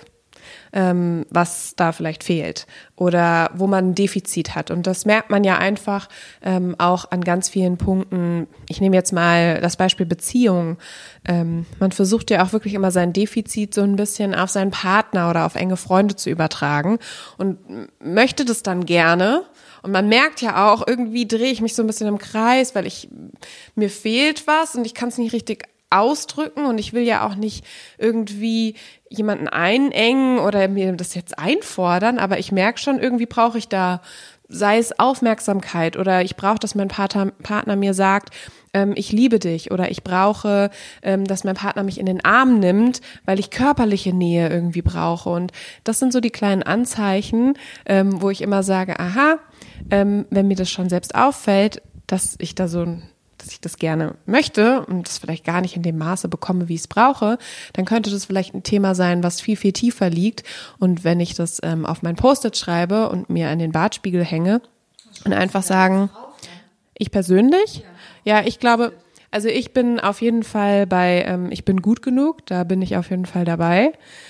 [SPEAKER 2] Ähm, was da vielleicht fehlt oder wo man ein Defizit hat. Und das merkt man ja einfach ähm, auch an ganz vielen Punkten. Ich nehme jetzt mal das Beispiel Beziehung. Ähm, man versucht ja auch wirklich immer sein Defizit so ein bisschen auf seinen Partner oder auf enge Freunde zu übertragen und möchte das dann gerne. Und man merkt ja auch, irgendwie drehe ich mich so ein bisschen im Kreis, weil ich mir fehlt was und ich kann es nicht richtig ausdrücken und ich will ja auch nicht irgendwie jemanden einengen oder mir das jetzt einfordern, aber ich merke schon, irgendwie brauche ich da, sei es Aufmerksamkeit oder ich brauche, dass mein Partner, Partner mir sagt, ähm, ich liebe dich oder ich brauche, ähm, dass mein Partner mich in den Arm nimmt, weil ich körperliche Nähe irgendwie brauche und das sind so die kleinen Anzeichen, ähm, wo ich immer sage, aha, ähm, wenn mir das schon selbst auffällt, dass ich da so ein dass ich das gerne möchte und das vielleicht gar nicht in dem Maße bekomme, wie ich es brauche, dann könnte das vielleicht ein Thema sein, was viel, viel tiefer liegt. Und wenn ich das ähm, auf mein Post-it schreibe und mir an den Badspiegel hänge und einfach sagen, ich persönlich, ja, ich glaube, also ich bin auf jeden Fall bei, ähm, ich bin gut genug, da bin ich auf jeden Fall dabei.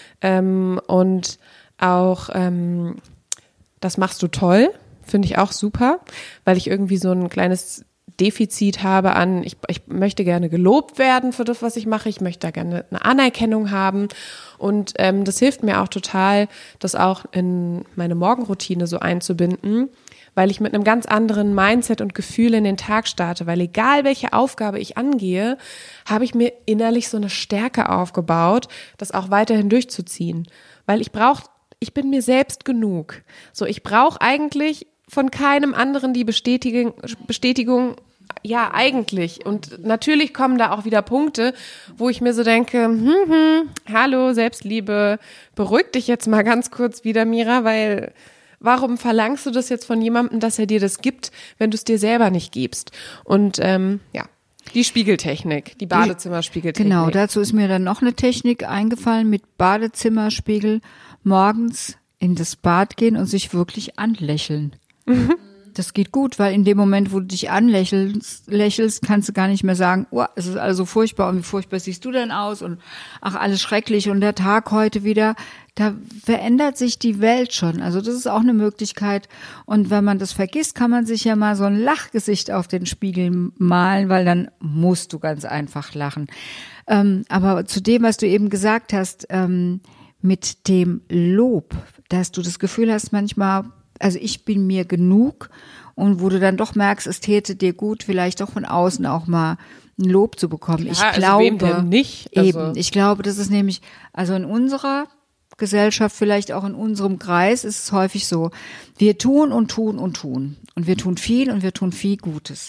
[SPEAKER 2] Ähm, und auch, ähm, das machst du toll, finde ich auch super, weil ich irgendwie so ein kleines Defizit habe an, ich, ich möchte gerne gelobt werden für das, was ich mache, ich möchte da gerne eine Anerkennung haben und ähm, das hilft mir auch total, das auch in meine Morgenroutine so einzubinden, weil ich mit einem ganz anderen Mindset und Gefühl in den Tag starte, weil egal welche Aufgabe ich angehe, habe ich mir innerlich so eine Stärke aufgebaut, das auch weiterhin durchzuziehen, weil ich brauche, ich bin mir selbst genug, so ich brauche eigentlich von keinem anderen die Bestätigung, Bestätigung, ja eigentlich. Und natürlich kommen da auch wieder Punkte, wo ich mir so denke, hm, hm, hallo Selbstliebe, beruhig dich jetzt mal ganz kurz wieder, Mira, weil warum verlangst du das jetzt von jemandem, dass er dir das gibt, wenn du es dir selber nicht gibst? Und ähm, ja, die Spiegeltechnik, die Badezimmerspiegeltechnik.
[SPEAKER 3] Genau, dazu ist mir dann noch eine Technik eingefallen mit Badezimmerspiegel, morgens in das Bad gehen und sich wirklich anlächeln. Mhm. Das geht gut, weil in dem Moment, wo du dich anlächelst, lächelst, kannst du gar nicht mehr sagen, oh, es ist also furchtbar und wie furchtbar siehst du denn aus und ach, alles schrecklich und der Tag heute wieder, da verändert sich die Welt schon. Also das ist auch eine Möglichkeit und wenn man das vergisst, kann man sich ja mal so ein Lachgesicht auf den Spiegel malen, weil dann musst du ganz einfach lachen. Ähm, aber zu dem, was du eben gesagt hast, ähm, mit dem Lob, dass du das Gefühl hast, manchmal also ich bin mir genug und wo du dann doch merkst, es täte dir gut, vielleicht doch von außen auch mal ein Lob zu bekommen.
[SPEAKER 2] Klar,
[SPEAKER 3] ich
[SPEAKER 2] also
[SPEAKER 3] glaube,
[SPEAKER 2] wem denn nicht? Also
[SPEAKER 3] eben, ich glaube, das ist nämlich, also in unserer Gesellschaft, vielleicht auch in unserem Kreis, ist es häufig so, wir tun und tun und tun und wir tun viel und wir tun viel Gutes.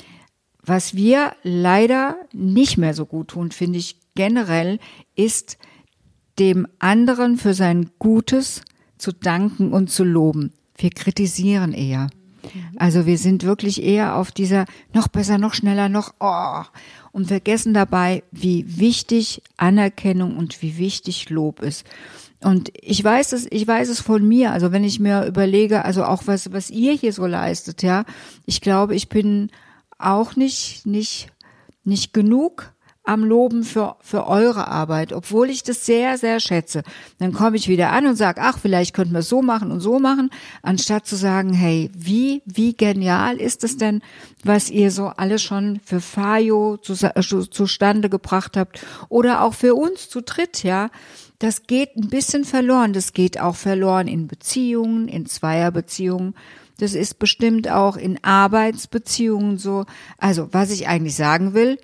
[SPEAKER 3] Was wir leider nicht mehr so gut tun, finde ich generell, ist dem anderen für sein Gutes zu danken und zu loben. Wir kritisieren eher. Also wir sind wirklich eher auf dieser noch besser, noch schneller, noch oh und vergessen dabei, wie wichtig Anerkennung und wie wichtig Lob ist. Und ich weiß es, ich weiß es von mir. Also wenn ich mir überlege, also auch was was ihr hier so leistet, ja, ich glaube, ich bin auch nicht nicht nicht genug am Loben für für eure Arbeit, obwohl ich das sehr, sehr schätze. Dann komme ich wieder an und sage, ach, vielleicht könnten wir es so machen und so machen, anstatt zu sagen, hey, wie wie genial ist es denn, was ihr so alles schon für Fayo zu, zu, zustande gebracht habt oder auch für uns zu dritt, ja. Das geht ein bisschen verloren. Das geht auch verloren in Beziehungen, in Zweierbeziehungen. Das ist bestimmt auch in Arbeitsbeziehungen so. Also, was ich eigentlich sagen will,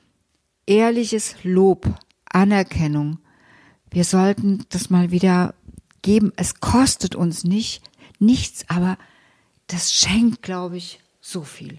[SPEAKER 3] ehrliches Lob, Anerkennung. Wir sollten das mal wieder geben. Es kostet uns nicht nichts, aber das schenkt, glaube ich, so viel.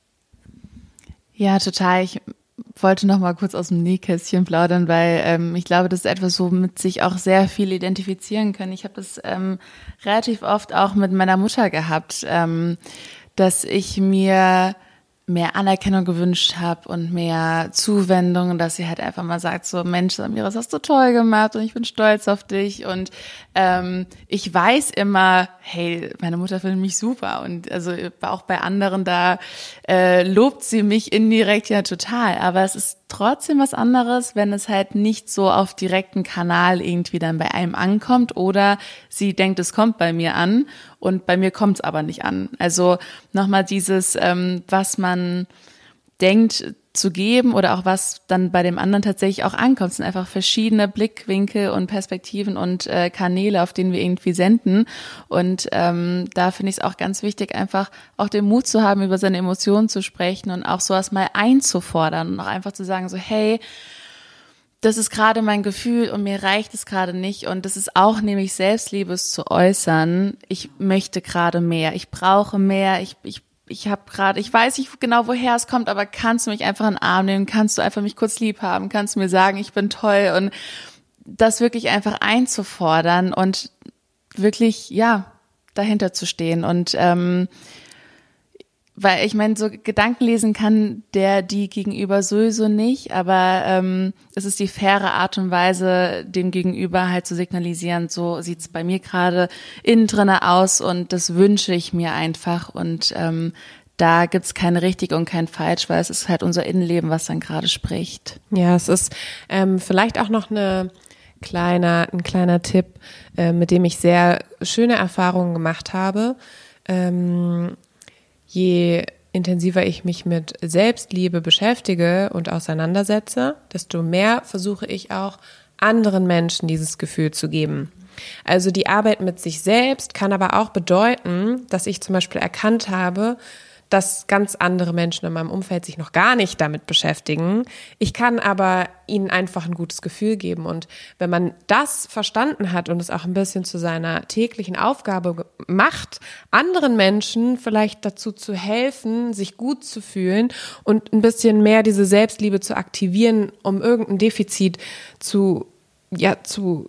[SPEAKER 1] Ja, total. Ich wollte noch mal kurz aus dem Nähkästchen plaudern, weil ähm, ich glaube, das ist etwas, womit sich auch sehr viele identifizieren können. Ich habe das ähm, relativ oft auch mit meiner Mutter gehabt, ähm, dass ich mir mehr Anerkennung gewünscht habe und mehr Zuwendung, dass sie halt einfach mal sagt, so Mensch, Samira, das hast du toll gemacht und ich bin stolz auf dich und ähm, ich weiß immer, hey, meine Mutter findet mich super und also auch bei anderen, da äh, lobt sie mich indirekt ja total, aber es ist trotzdem was anderes, wenn es halt nicht so auf direkten Kanal irgendwie dann bei einem ankommt oder sie denkt, es kommt bei mir an und bei mir kommt es aber nicht an. Also nochmal dieses, ähm, was man denkt zu geben oder auch was dann bei dem anderen tatsächlich auch ankommt. Es sind einfach verschiedene Blickwinkel und Perspektiven und äh, Kanäle, auf denen wir irgendwie senden. Und ähm, da finde ich es auch ganz wichtig, einfach auch den Mut zu haben, über seine Emotionen zu sprechen und auch sowas mal einzufordern und auch einfach zu sagen, so hey, das ist gerade mein Gefühl und mir reicht es gerade nicht und das ist auch nämlich Selbstliebe, es zu äußern. Ich möchte gerade mehr, ich brauche mehr, ich ich ich habe gerade, ich weiß nicht genau, woher es kommt, aber kannst du mich einfach in den Arm nehmen, kannst du einfach mich kurz lieb haben, kannst du mir sagen, ich bin toll und das wirklich einfach einzufordern und wirklich, ja, dahinter zu stehen und ähm, weil ich meine, so Gedanken lesen kann der, die Gegenüber sowieso nicht, aber ähm, es ist die faire Art und Weise, dem Gegenüber halt zu signalisieren, so sieht's bei mir gerade innen drinne aus und das wünsche ich mir einfach und ähm, da gibt's kein richtig und kein falsch, weil es ist halt unser Innenleben, was dann gerade spricht.
[SPEAKER 2] Ja, es ist ähm, vielleicht auch noch eine kleiner, ein kleiner Tipp, äh, mit dem ich sehr schöne Erfahrungen gemacht habe. Ähm, Je intensiver ich mich mit Selbstliebe beschäftige und auseinandersetze, desto mehr versuche ich auch anderen Menschen dieses Gefühl zu geben. Also die Arbeit mit sich selbst kann aber auch bedeuten, dass ich zum Beispiel erkannt habe, dass ganz andere Menschen in meinem Umfeld sich noch gar nicht damit beschäftigen. Ich kann aber ihnen einfach ein gutes Gefühl geben. Und wenn man das verstanden hat und es auch ein bisschen zu seiner täglichen Aufgabe macht, anderen Menschen vielleicht dazu zu helfen, sich gut zu fühlen und ein bisschen mehr diese Selbstliebe zu aktivieren, um irgendein Defizit zu, ja, zu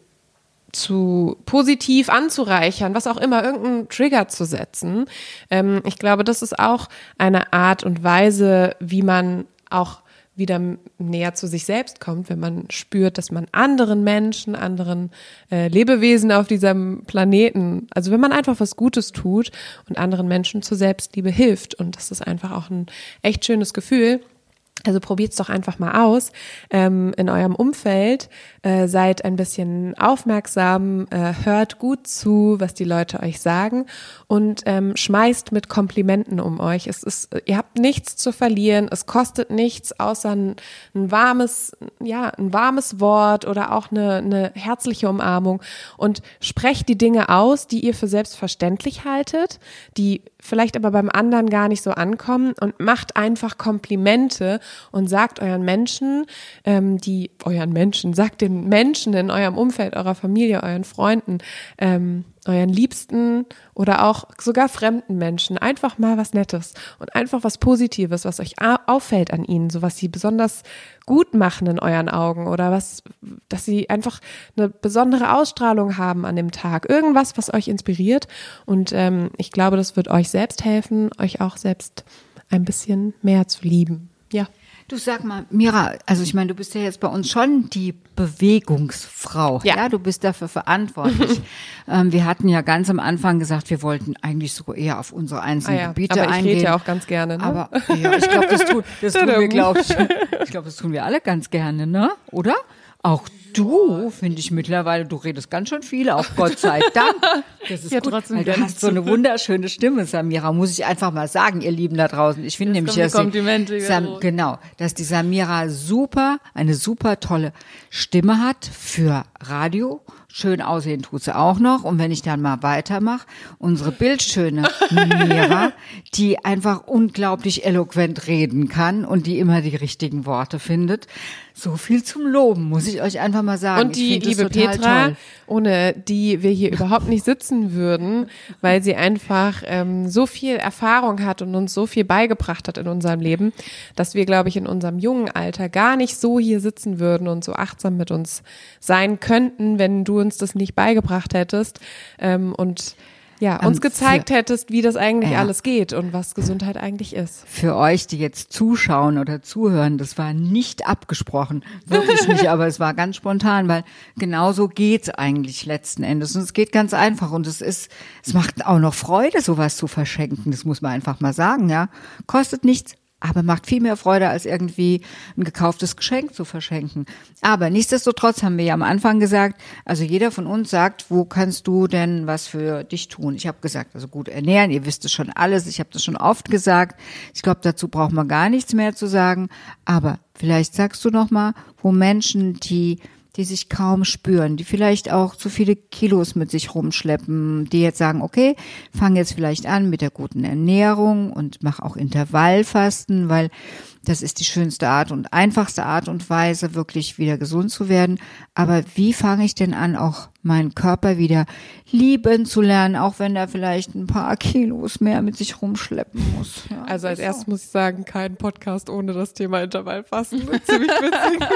[SPEAKER 2] zu positiv anzureichern, was auch immer, irgendeinen Trigger zu setzen. Ähm, ich glaube, das ist auch eine Art und Weise, wie man auch wieder näher zu sich selbst kommt, wenn man spürt, dass man anderen Menschen, anderen äh, Lebewesen auf diesem Planeten, also wenn man einfach was Gutes tut und anderen Menschen zur Selbstliebe hilft. Und das ist einfach auch ein echt schönes Gefühl. Also probiert's doch einfach mal aus ähm, in eurem Umfeld, äh, seid ein bisschen aufmerksam, äh, hört gut zu, was die Leute euch sagen und ähm, schmeißt mit Komplimenten um euch. Es ist, ihr habt nichts zu verlieren, es kostet nichts außer ein, ein warmes, ja, ein warmes Wort oder auch eine, eine herzliche Umarmung und sprecht die Dinge aus, die ihr für selbstverständlich haltet, die vielleicht aber beim anderen gar nicht so ankommen und macht einfach Komplimente und sagt euren Menschen, ähm, die, euren Menschen, sagt den Menschen in eurem Umfeld, eurer Familie, euren Freunden, ähm, euren Liebsten oder auch sogar fremden Menschen einfach mal was Nettes und einfach was Positives, was euch auffällt an ihnen, so was sie besonders gut machen in euren Augen oder was, dass sie einfach eine besondere Ausstrahlung haben an dem Tag. Irgendwas, was euch inspiriert und ähm, ich glaube, das wird euch selbst helfen, euch auch selbst ein bisschen mehr zu lieben. Ja.
[SPEAKER 3] Du sag mal, Mira, also ich meine, du bist ja jetzt bei uns schon die Bewegungsfrau. Ja, ja du bist dafür verantwortlich. ähm, wir hatten ja ganz am Anfang gesagt, wir wollten eigentlich so eher auf unsere einzelnen ah ja, Gebiete
[SPEAKER 2] aber ich
[SPEAKER 3] eingehen.
[SPEAKER 2] rede ja auch ganz gerne, ne?
[SPEAKER 3] Aber ja, ich glaube, das tun, das tun wir, glaube ich, ich glaube, das tun wir alle ganz gerne, ne? Oder? Auch du, finde ich mittlerweile, du redest ganz schön viel, auch Gott sei Dank. Das ist ja, gut, trotzdem weil du hast so eine wunderschöne Stimme, Samira, muss ich einfach mal sagen, ihr Lieben da draußen. Ich finde nämlich, dass die, Sam, genau, dass die Samira super, eine super tolle Stimme hat für Radio. Schön aussehen tut sie auch noch. Und wenn ich dann mal weitermache, unsere bildschöne Mira, die einfach unglaublich eloquent reden kann und die immer die richtigen Worte findet. So viel zum Loben, muss ich euch einfach mal sagen.
[SPEAKER 2] Und die liebe Petra, toll. Ohne die wir hier überhaupt nicht sitzen würden, weil sie einfach ähm, so viel Erfahrung hat und uns so viel beigebracht hat in unserem Leben, dass wir, glaube ich, in unserem jungen Alter gar nicht so hier sitzen würden und so achtsam mit uns sein könnten, wenn du uns das nicht beigebracht hättest ähm, und ja, uns gezeigt für, hättest, wie das eigentlich ja. alles geht und was Gesundheit eigentlich ist.
[SPEAKER 3] Für euch, die jetzt zuschauen oder zuhören, das war nicht abgesprochen, wirklich nicht, aber es war ganz spontan, weil genauso geht's eigentlich letzten Endes und es geht ganz einfach und es ist, es macht auch noch Freude, sowas zu verschenken, das muss man einfach mal sagen, ja, kostet nichts. Aber macht viel mehr Freude, als irgendwie ein gekauftes Geschenk zu verschenken. Aber nichtsdestotrotz haben wir ja am Anfang gesagt, also jeder von uns sagt, wo kannst du denn was für dich tun? Ich habe gesagt, also gut ernähren, ihr wisst es schon alles, ich habe das schon oft gesagt. Ich glaube, dazu braucht man gar nichts mehr zu sagen. Aber vielleicht sagst du noch mal, wo Menschen, die die sich kaum spüren, die vielleicht auch zu viele Kilos mit sich rumschleppen, die jetzt sagen, okay, fang jetzt vielleicht an mit der guten Ernährung und mach auch Intervallfasten, weil das ist die schönste Art und einfachste Art und Weise, wirklich wieder gesund zu werden. Aber wie fange ich denn an, auch meinen Körper wieder lieben zu lernen, auch wenn er vielleicht ein paar Kilos mehr mit sich rumschleppen muss?
[SPEAKER 2] Ja, also als erstes muss ich sagen, kein Podcast ohne das Thema Intervallfasten. Ziemlich witzig.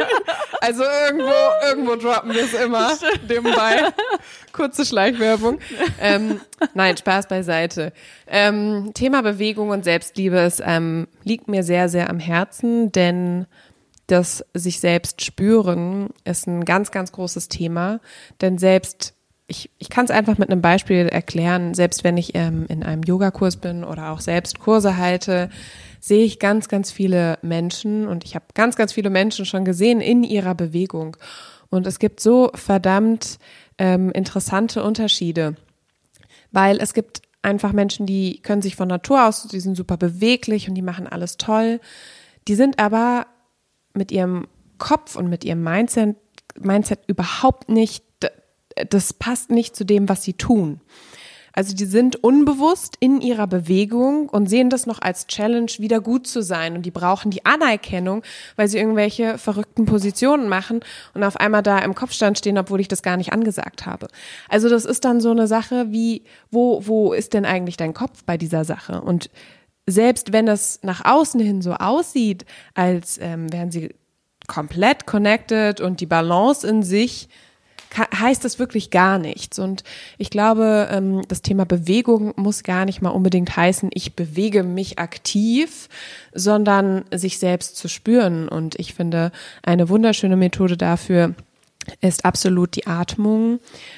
[SPEAKER 2] Also irgendwo, irgendwo droppen wir es immer nebenbei. Kurze Schleichwerbung. Ähm, nein, Spaß beiseite. Ähm, Thema Bewegung und Selbstliebe ist, ähm, liegt mir sehr, sehr am Herzen, denn das sich selbst spüren ist ein ganz, ganz großes Thema. Denn selbst, ich, ich kann es einfach mit einem Beispiel erklären, selbst wenn ich ähm, in einem Yogakurs bin oder auch selbst Kurse halte, sehe ich ganz, ganz viele Menschen und ich habe ganz, ganz viele Menschen schon gesehen in ihrer Bewegung. Und es gibt so verdammt ähm, interessante Unterschiede, weil es gibt einfach Menschen, die können sich von Natur aus, die sind super beweglich und die machen alles toll. Die sind aber mit ihrem Kopf und mit ihrem Mindset, Mindset überhaupt nicht, das passt nicht zu dem, was sie tun. Also die sind unbewusst in ihrer Bewegung und sehen das noch als Challenge, wieder gut zu sein. Und die brauchen die Anerkennung, weil sie irgendwelche verrückten Positionen machen und auf einmal da im Kopfstand stehen, obwohl ich das gar nicht angesagt habe. Also das ist dann so eine Sache wie, wo, wo ist denn eigentlich dein Kopf bei dieser Sache? Und selbst wenn es nach außen hin so aussieht, als ähm, wären sie komplett connected und die Balance in sich, heißt das wirklich gar nichts. Und ich glaube, das Thema Bewegung muss gar nicht mal unbedingt heißen, ich bewege mich aktiv, sondern sich selbst zu spüren. Und ich finde, eine wunderschöne Methode dafür ist absolut die Atmung.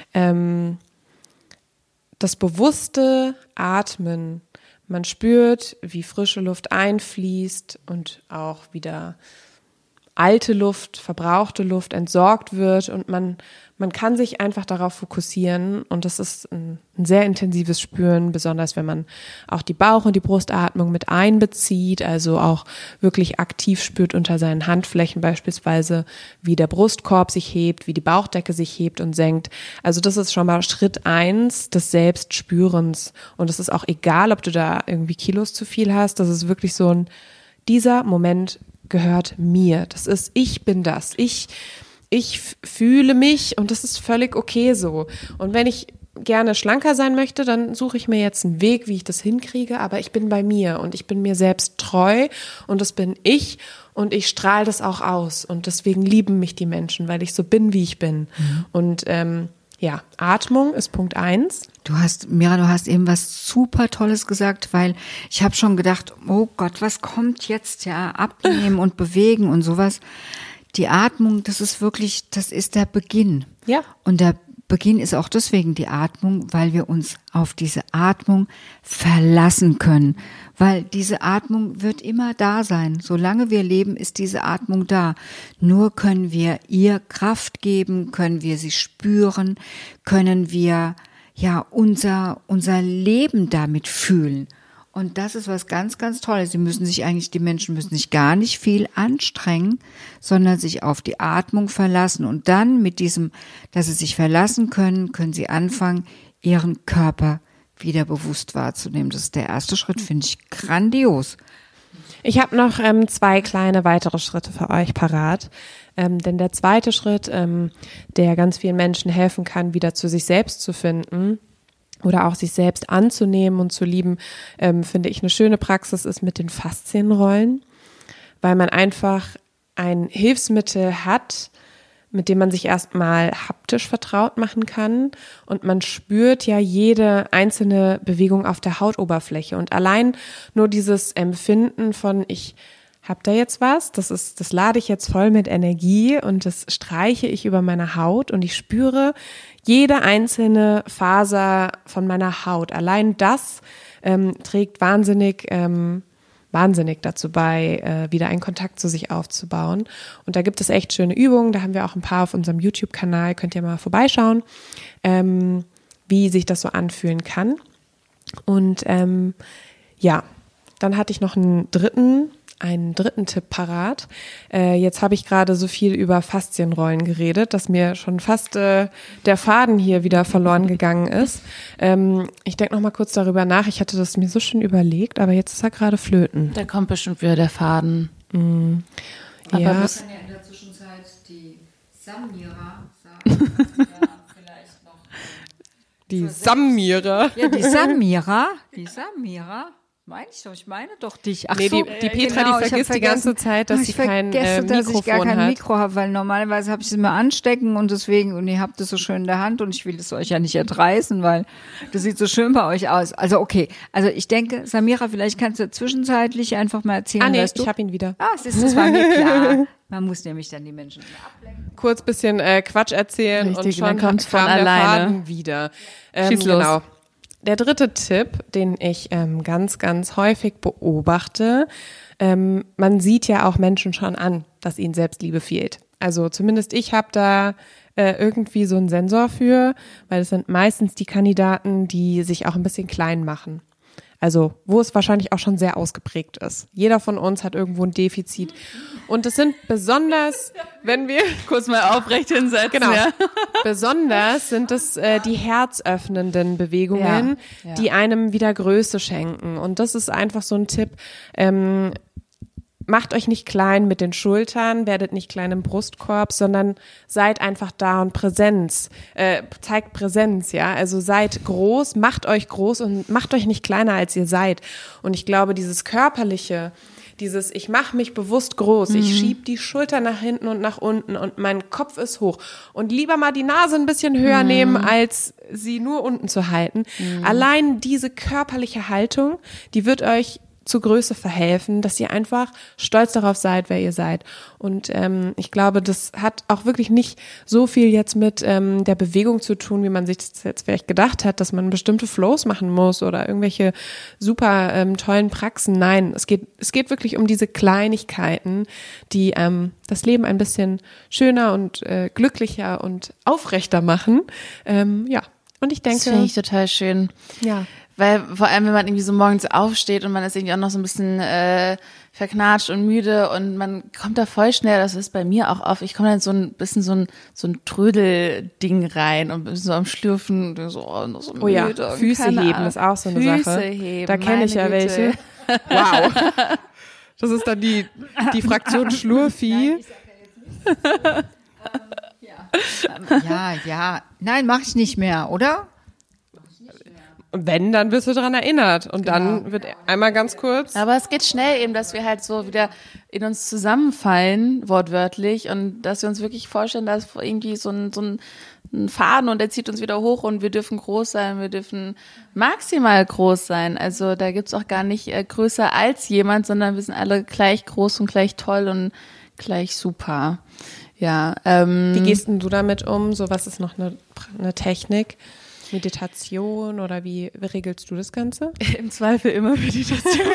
[SPEAKER 2] Das bewusste Atmen. Man spürt, wie frische Luft einfließt und auch wieder alte Luft, verbrauchte Luft entsorgt wird und man, man kann sich einfach darauf fokussieren und das ist ein, ein sehr intensives Spüren, besonders wenn man auch die Bauch- und die Brustatmung mit einbezieht, also auch wirklich aktiv spürt unter seinen Handflächen beispielsweise, wie der Brustkorb sich hebt, wie die Bauchdecke sich hebt und senkt. Also das ist schon mal Schritt eins des Selbstspürens und es ist auch egal, ob du da irgendwie Kilos zu viel hast, das ist wirklich so ein, dieser Moment gehört mir. Das ist, ich bin das. Ich, ich fühle mich und das ist völlig okay so. Und wenn ich gerne schlanker sein möchte, dann suche ich mir jetzt einen Weg, wie ich das hinkriege, aber ich bin bei mir und ich bin mir selbst treu und das bin ich und ich strahle das auch aus und deswegen lieben mich die Menschen, weil ich so bin, wie ich bin. Mhm. Und ähm, ja, Atmung ist Punkt eins.
[SPEAKER 3] Du hast, Mira, du hast eben was super Tolles gesagt, weil ich habe schon gedacht, oh Gott, was kommt jetzt, ja, abnehmen und bewegen und sowas. Die Atmung, das ist wirklich, das ist der Beginn.
[SPEAKER 2] Ja.
[SPEAKER 3] Und der Beginn ist auch deswegen die Atmung, weil wir uns auf diese Atmung verlassen können. Weil diese Atmung wird immer da sein. Solange wir leben, ist diese Atmung da. Nur können wir ihr Kraft geben, können wir sie spüren, können wir ja unser unser Leben damit fühlen. Und das ist was ganz, ganz Tolles. Sie müssen sich eigentlich, die Menschen müssen sich gar nicht viel anstrengen, sondern sich auf die Atmung verlassen. Und dann mit diesem, dass sie sich verlassen können, können sie anfangen, ihren Körper wieder bewusst wahrzunehmen. Das ist der erste Schritt, finde ich grandios.
[SPEAKER 2] Ich habe noch ähm, zwei kleine weitere Schritte für euch parat. Ähm, denn der zweite Schritt, ähm, der ganz vielen Menschen helfen kann, wieder zu sich selbst zu finden, oder auch sich selbst anzunehmen und zu lieben, ähm, finde ich eine schöne Praxis ist mit den Faszienrollen, weil man einfach ein Hilfsmittel hat, mit dem man sich erstmal haptisch vertraut machen kann und man spürt ja jede einzelne Bewegung auf der Hautoberfläche und allein nur dieses Empfinden von ich habe da jetzt was, das ist, das lade ich jetzt voll mit Energie und das streiche ich über meine Haut und ich spüre jede einzelne Faser von meiner Haut. Allein das ähm, trägt wahnsinnig, ähm, wahnsinnig dazu bei, äh, wieder einen Kontakt zu sich aufzubauen. Und da gibt es echt schöne Übungen, da haben wir auch ein paar auf unserem YouTube-Kanal, könnt ihr mal vorbeischauen, ähm, wie sich das so anfühlen kann. Und ähm, ja, dann hatte ich noch einen dritten einen dritten Tipp parat. Äh, jetzt habe ich gerade so viel über Faszienrollen geredet, dass mir schon fast äh, der Faden hier wieder verloren gegangen ist. Ähm, ich denke noch mal kurz darüber nach. Ich hatte das mir so schön überlegt, aber jetzt ist er gerade flöten.
[SPEAKER 1] Da kommt bestimmt wieder der Faden.
[SPEAKER 2] Mhm.
[SPEAKER 3] Aber
[SPEAKER 2] ja.
[SPEAKER 3] wir können ja in der Zwischenzeit die Samira sagen. Ja, vielleicht noch.
[SPEAKER 2] Die Samira.
[SPEAKER 3] Ja, die Samira. Die Samira. Meine ich doch, ich meine doch dich. Ach
[SPEAKER 2] nee,
[SPEAKER 3] so,
[SPEAKER 2] die, die Petra,
[SPEAKER 3] genau,
[SPEAKER 2] die vergisst die ganze Zeit, dass sie kein äh, Mikrofon
[SPEAKER 3] dass ich gar kein
[SPEAKER 2] hat.
[SPEAKER 3] Mikro habe, weil normalerweise habe ich es immer anstecken und deswegen, und ihr habt es so schön in der Hand und ich will es euch ja nicht entreißen, weil das sieht so schön bei euch aus. Also okay, also ich denke, Samira, vielleicht kannst du zwischenzeitlich einfach mal erzählen,
[SPEAKER 2] ah, nee,
[SPEAKER 3] weißt du?
[SPEAKER 2] ich habe ihn wieder.
[SPEAKER 3] Ah, es ist, das war mir klar. Man muss nämlich dann die Menschen immer ablenken.
[SPEAKER 2] Kurz bisschen äh, Quatsch erzählen
[SPEAKER 1] Richtig,
[SPEAKER 2] und schon
[SPEAKER 1] dann kommt's
[SPEAKER 2] kam
[SPEAKER 1] von
[SPEAKER 2] der
[SPEAKER 1] alleine.
[SPEAKER 2] Faden wieder. Ähm,
[SPEAKER 1] Schieß los.
[SPEAKER 2] Genau. Der dritte Tipp, den ich ähm, ganz, ganz häufig beobachte, ähm, man sieht ja auch Menschen schon an, dass ihnen Selbstliebe fehlt. Also zumindest ich habe da äh, irgendwie so einen Sensor für, weil es sind meistens die Kandidaten, die sich auch ein bisschen klein machen. Also, wo es wahrscheinlich auch schon sehr ausgeprägt ist. Jeder von uns hat irgendwo ein Defizit. Und es sind besonders, wenn wir
[SPEAKER 1] kurz mal aufrecht hinsetzen.
[SPEAKER 2] Genau.
[SPEAKER 1] Ja.
[SPEAKER 2] Besonders sind es äh, die herzöffnenden Bewegungen,
[SPEAKER 1] ja, ja.
[SPEAKER 2] die einem wieder Größe schenken. Und das ist einfach so ein Tipp. Ähm, Macht euch nicht klein mit den Schultern, werdet nicht klein im Brustkorb, sondern seid einfach da und Präsenz, äh, zeigt Präsenz, ja, also seid groß, macht euch groß und macht euch nicht kleiner, als ihr seid. Und ich glaube, dieses Körperliche, dieses ich mache mich bewusst groß, mhm. ich schieb die Schulter nach hinten und nach unten und mein Kopf ist hoch und lieber mal die Nase ein bisschen höher mhm. nehmen, als sie nur unten zu halten. Mhm. Allein diese körperliche Haltung, die wird euch zur Größe verhelfen, dass ihr einfach stolz darauf seid, wer ihr seid. Und ähm, ich glaube, das hat auch wirklich nicht so viel jetzt mit ähm, der Bewegung zu tun, wie man sich das jetzt vielleicht gedacht hat, dass man bestimmte Flows machen muss oder irgendwelche super ähm, tollen Praxen. Nein, es geht es geht wirklich um diese Kleinigkeiten, die ähm, das Leben ein bisschen schöner und äh, glücklicher und aufrechter machen. Ähm, ja, und ich denke,
[SPEAKER 1] das finde ich total schön.
[SPEAKER 2] Ja.
[SPEAKER 1] Weil vor allem, wenn man irgendwie so morgens aufsteht und man ist irgendwie auch noch so ein bisschen äh, verknatscht und müde und man kommt da voll schnell, das ist bei mir auch oft, ich komme dann so ein bisschen so ein so ein Trödelding rein und bin so am Schlürfen und so, oh, so
[SPEAKER 2] oh ja, Füße heben ist auch so eine
[SPEAKER 1] Füße
[SPEAKER 2] Sache.
[SPEAKER 1] Heben,
[SPEAKER 2] da kenne ich ja
[SPEAKER 1] Güte.
[SPEAKER 2] welche. Wow. Das ist dann die, die Fraktion Schlurvieh.
[SPEAKER 3] Ja, ja. Nein, mach ich nicht mehr, oder?
[SPEAKER 2] Wenn, dann wirst du daran erinnert. Und
[SPEAKER 3] Genau.
[SPEAKER 2] dann wird einmal ganz kurz.
[SPEAKER 1] Aber es geht schnell eben, dass wir halt so wieder in uns zusammenfallen, wortwörtlich, und dass wir uns wirklich vorstellen, dass irgendwie so ein, so ein, ein Faden und der zieht uns wieder hoch und wir dürfen groß sein, wir dürfen maximal groß sein. Also da gibt's auch gar nicht äh, größer als jemand, sondern wir sind alle gleich groß und gleich toll und gleich super. Ja. Ähm,
[SPEAKER 2] Wie gehst denn du damit um? So, was ist noch eine, eine Technik? Meditation oder wie, wie regelst du das Ganze?
[SPEAKER 1] Im Zweifel immer Meditation.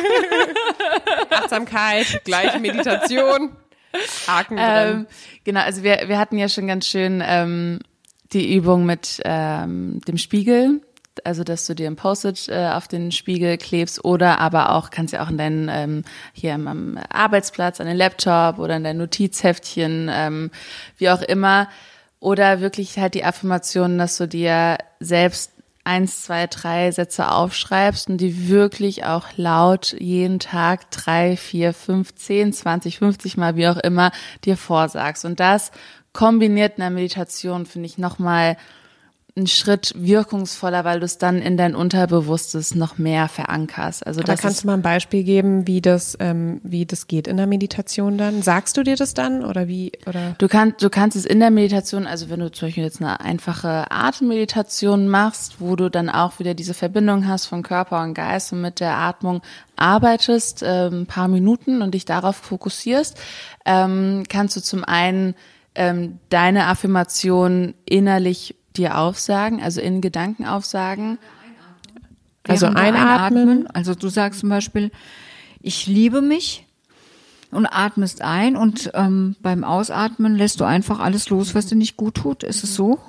[SPEAKER 2] Achtsamkeit, gleich Meditation. Haken drin.
[SPEAKER 1] Ähm, genau, also wir, wir hatten ja schon ganz schön ähm, die Übung mit ähm, dem Spiegel, also dass du dir ein Post-it äh, auf den Spiegel klebst oder aber auch, kannst ja auch in deinen, ähm, hier am, am Arbeitsplatz, an den Laptop oder in dein Notizheftchen, ähm, wie auch immer. Oder wirklich halt die Affirmationen, dass du dir selbst eins, zwei, drei Sätze aufschreibst und die wirklich auch laut jeden Tag drei, vier, fünf, zehn, zwanzig, fünfzig Mal, wie auch immer, dir vorsagst. Und das kombiniert in der Meditation, finde ich, nochmal einen Schritt wirkungsvoller, weil du es dann in dein Unterbewusstes noch mehr verankerst. Also
[SPEAKER 2] da
[SPEAKER 1] das
[SPEAKER 2] kannst
[SPEAKER 1] ist,
[SPEAKER 2] du mal ein Beispiel geben, wie das, ähm, wie das geht in der Meditation dann. Sagst du dir das dann oder wie? Oder?
[SPEAKER 1] Du kannst, du kannst es in der Meditation, also wenn du zum Beispiel jetzt eine einfache Atemmeditation machst, wo du dann auch wieder diese Verbindung hast von Körper und Geist und mit der Atmung arbeitest, äh, ein paar Minuten und dich darauf fokussierst, ähm, kannst du zum einen ähm, deine Affirmation innerlich dir aufsagen, also in Gedanken aufsagen.
[SPEAKER 2] Also einatmen.
[SPEAKER 3] einatmen. Also du sagst zum Beispiel, ich liebe mich und atmest ein und ähm, beim Ausatmen lässt du einfach alles los, was dir nicht gut tut. Ist es so?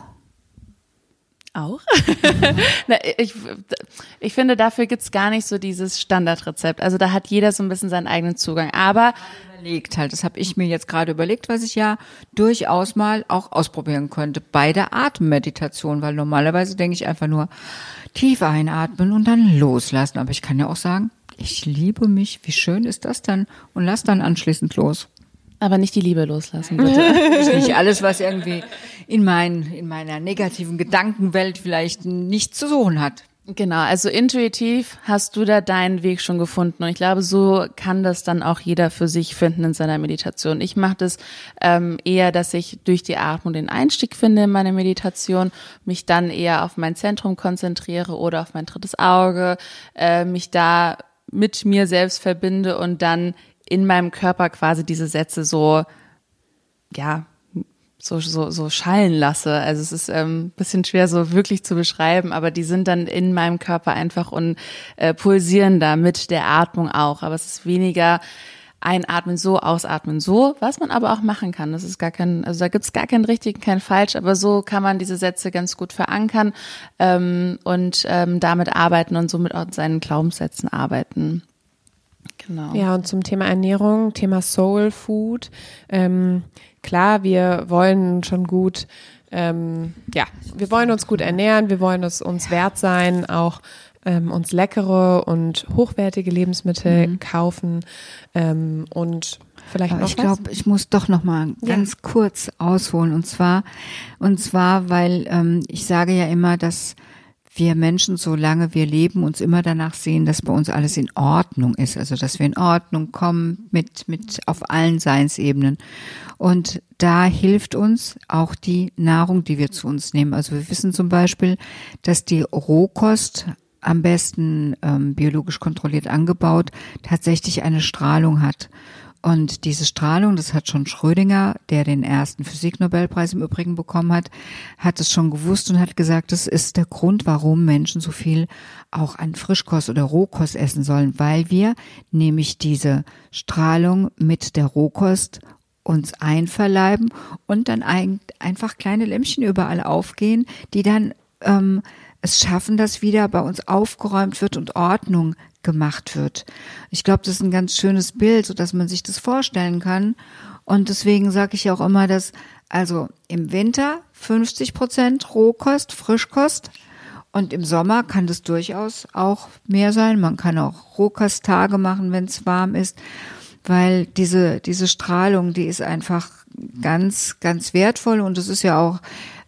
[SPEAKER 1] Auch? Na, ich, ich finde, dafür gibt's gar nicht so dieses Standardrezept. Also da hat jeder so ein bisschen seinen eigenen Zugang. Aber
[SPEAKER 3] überlegt halt, das habe ich mir jetzt gerade überlegt, was ich ja durchaus mal auch ausprobieren könnte bei der Atemmeditation, weil normalerweise denke ich einfach nur tief einatmen und dann loslassen. Aber ich kann ja auch sagen, ich liebe mich, wie schön ist das dann? Und lass dann anschließend los.
[SPEAKER 1] Aber nicht die Liebe loslassen, bitte.
[SPEAKER 3] Nicht alles, was irgendwie in, mein, in meiner negativen Gedankenwelt vielleicht nichts zu suchen hat.
[SPEAKER 1] Genau, also intuitiv hast du da deinen Weg schon gefunden. Und ich glaube, so kann das dann auch jeder für sich finden in seiner Meditation. Ich mache das ähm, eher, dass ich durch die Atmung den Einstieg finde in meine Meditation, mich dann eher auf mein Zentrum konzentriere oder auf mein drittes Auge, äh, mich da mit mir selbst verbinde und dann in meinem Körper quasi diese Sätze so, ja, so so so schallen lasse. Also es ist ähm, ein bisschen schwer so wirklich zu beschreiben, aber die sind dann in meinem Körper einfach und äh, pulsieren da mit der Atmung auch. Aber es ist weniger einatmen so, ausatmen so, was man aber auch machen kann. Das ist gar kein, also da gibt's gar kein richtig, kein falsch, aber so kann man diese Sätze ganz gut verankern ähm, und ähm, damit arbeiten und somit auch seinen Glaubenssätzen arbeiten. Genau.
[SPEAKER 2] Ja, und zum Thema Ernährung, Thema Soul Food. Ähm, klar, wir wollen schon gut, ähm, ja, wir wollen uns gut ernähren, wir wollen es uns wert sein, auch ähm, uns leckere und hochwertige Lebensmittel mhm. kaufen ähm, und vielleicht
[SPEAKER 3] Aber
[SPEAKER 2] noch
[SPEAKER 3] ich glaube, ich muss doch noch mal ganz ja. kurz ausholen und zwar und zwar, weil ähm, ich sage ja immer, dass wir Menschen, solange wir leben, uns immer danach sehen, dass bei uns alles in Ordnung ist, also dass wir in Ordnung kommen mit mit auf allen Seinsebenen. Und da hilft uns auch die Nahrung, die wir zu uns nehmen. Also wir wissen zum Beispiel, dass die Rohkost am besten ähm, biologisch kontrolliert angebaut tatsächlich eine Strahlung hat. Und diese Strahlung, das hat schon Schrödinger, der den ersten Physiknobelpreis im Übrigen bekommen hat, hat es schon gewusst und hat gesagt, das ist der Grund, warum Menschen so viel auch an Frischkost oder Rohkost essen sollen, weil wir nämlich diese Strahlung mit der Rohkost uns einverleiben und dann ein, einfach kleine Lämpchen überall aufgehen, die dann ähm, es schaffen, dass wieder bei uns aufgeräumt wird und Ordnung gemacht wird. Ich glaube, das ist ein ganz schönes Bild, so dass man sich das vorstellen kann. Und deswegen sage ich auch immer, dass also im Winter fünfzig Prozent Rohkost, Frischkost und im Sommer kann das durchaus auch mehr sein. Man kann auch Rohkosttage machen, wenn es warm ist, weil diese diese Strahlung, die ist einfach ganz ganz wertvoll und es ist ja auch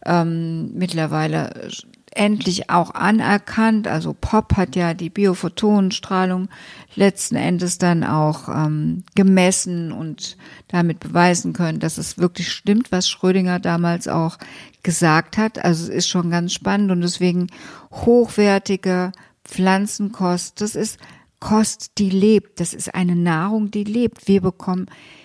[SPEAKER 3] ähm, mittlerweile endlich auch anerkannt. Also P O P hat ja die Biophotonenstrahlung letzten Endes dann auch ähm, gemessen und damit beweisen können, dass es wirklich stimmt, was Schrödinger damals auch gesagt hat. Also es ist schon ganz spannend und deswegen hochwertige Pflanzenkost, das ist Kost, die lebt. Das ist eine Nahrung, die lebt. Wir bekommen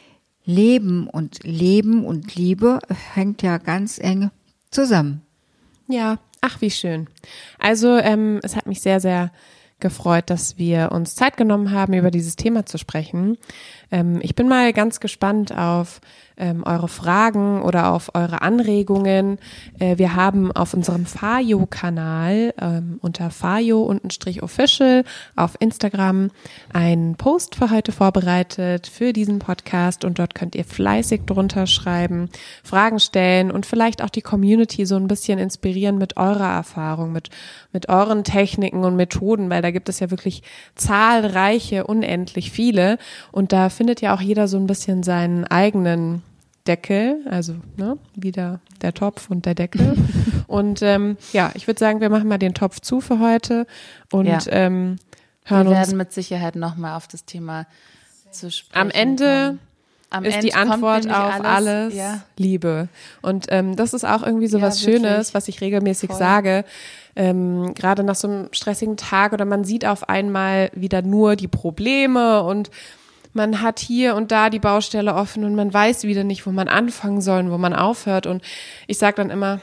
[SPEAKER 3] Leben und Leben und Liebe hängt ja ganz eng zusammen.
[SPEAKER 2] Ja, ach, wie schön. Also ähm, es hat mich sehr, sehr gefreut, dass wir uns Zeit genommen haben, über dieses Thema zu sprechen. Ähm, ich bin mal ganz gespannt auf ähm, eure Fragen oder auf eure Anregungen. Äh, wir haben auf unserem Fayo-Kanal ähm, unter Fayo-Official auf Instagram einen Post für heute vorbereitet für diesen Podcast und dort könnt ihr fleißig drunter schreiben, Fragen stellen und vielleicht auch die Community so ein bisschen inspirieren mit eurer Erfahrung, mit mit euren Techniken und Methoden, weil da gibt es ja wirklich zahlreiche, unendlich viele und da findet ja auch jeder so ein bisschen seinen eigenen Deckel, also ne, wieder der Topf und der Deckel. Und ähm, ja, ich würde sagen, wir machen mal den Topf zu für heute und ja. ähm, hören
[SPEAKER 1] wir
[SPEAKER 2] uns.
[SPEAKER 1] Wir werden mit Sicherheit nochmal auf das Thema zu sprechen.
[SPEAKER 2] Am Ende Am ist Ende die Antwort auf alles, alles
[SPEAKER 1] ja.
[SPEAKER 2] Liebe. Und ähm, das ist auch irgendwie so ja, was wirklich. Schönes, was ich regelmäßig Voll. sage. Ähm, gerade nach so einem stressigen Tag oder man sieht auf einmal wieder nur die Probleme und man hat hier und da die Baustelle offen und man weiß wieder nicht, wo man anfangen soll und wo man aufhört. Und ich sage dann immer,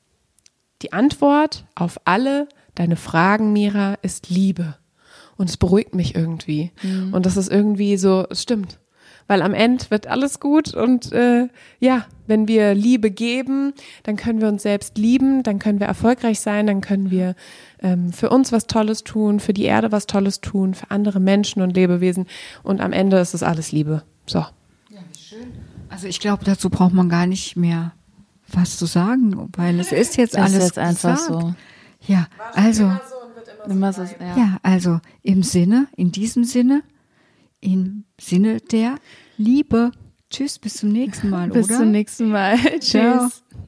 [SPEAKER 2] die Antwort auf alle deine Fragen, Mira, ist Liebe. Und es beruhigt mich irgendwie. Mhm. Und das ist irgendwie so, es stimmt. Weil am Ende wird alles gut und äh, ja, wenn wir Liebe geben, dann können wir uns selbst lieben, dann können wir erfolgreich sein, dann können wir ähm, für uns was Tolles tun, für die Erde was Tolles tun, für andere Menschen und Lebewesen und am Ende ist es alles Liebe. So. Ja,
[SPEAKER 3] wie schön. Also ich glaube, dazu braucht man gar nicht mehr was zu sagen, weil es ist jetzt
[SPEAKER 1] das
[SPEAKER 3] alles
[SPEAKER 1] ist jetzt einfach
[SPEAKER 3] gesagt.
[SPEAKER 1] So.
[SPEAKER 3] Ja, also
[SPEAKER 2] immer so und wird immer
[SPEAKER 1] immer
[SPEAKER 2] so
[SPEAKER 1] so, ja.
[SPEAKER 3] ja, also im Sinne, in diesem Sinne, im Sinne der Liebe. Tschüss, bis zum nächsten Mal,
[SPEAKER 1] bis
[SPEAKER 3] oder?
[SPEAKER 1] Bis zum nächsten Mal. Tschüss.
[SPEAKER 3] Ciao.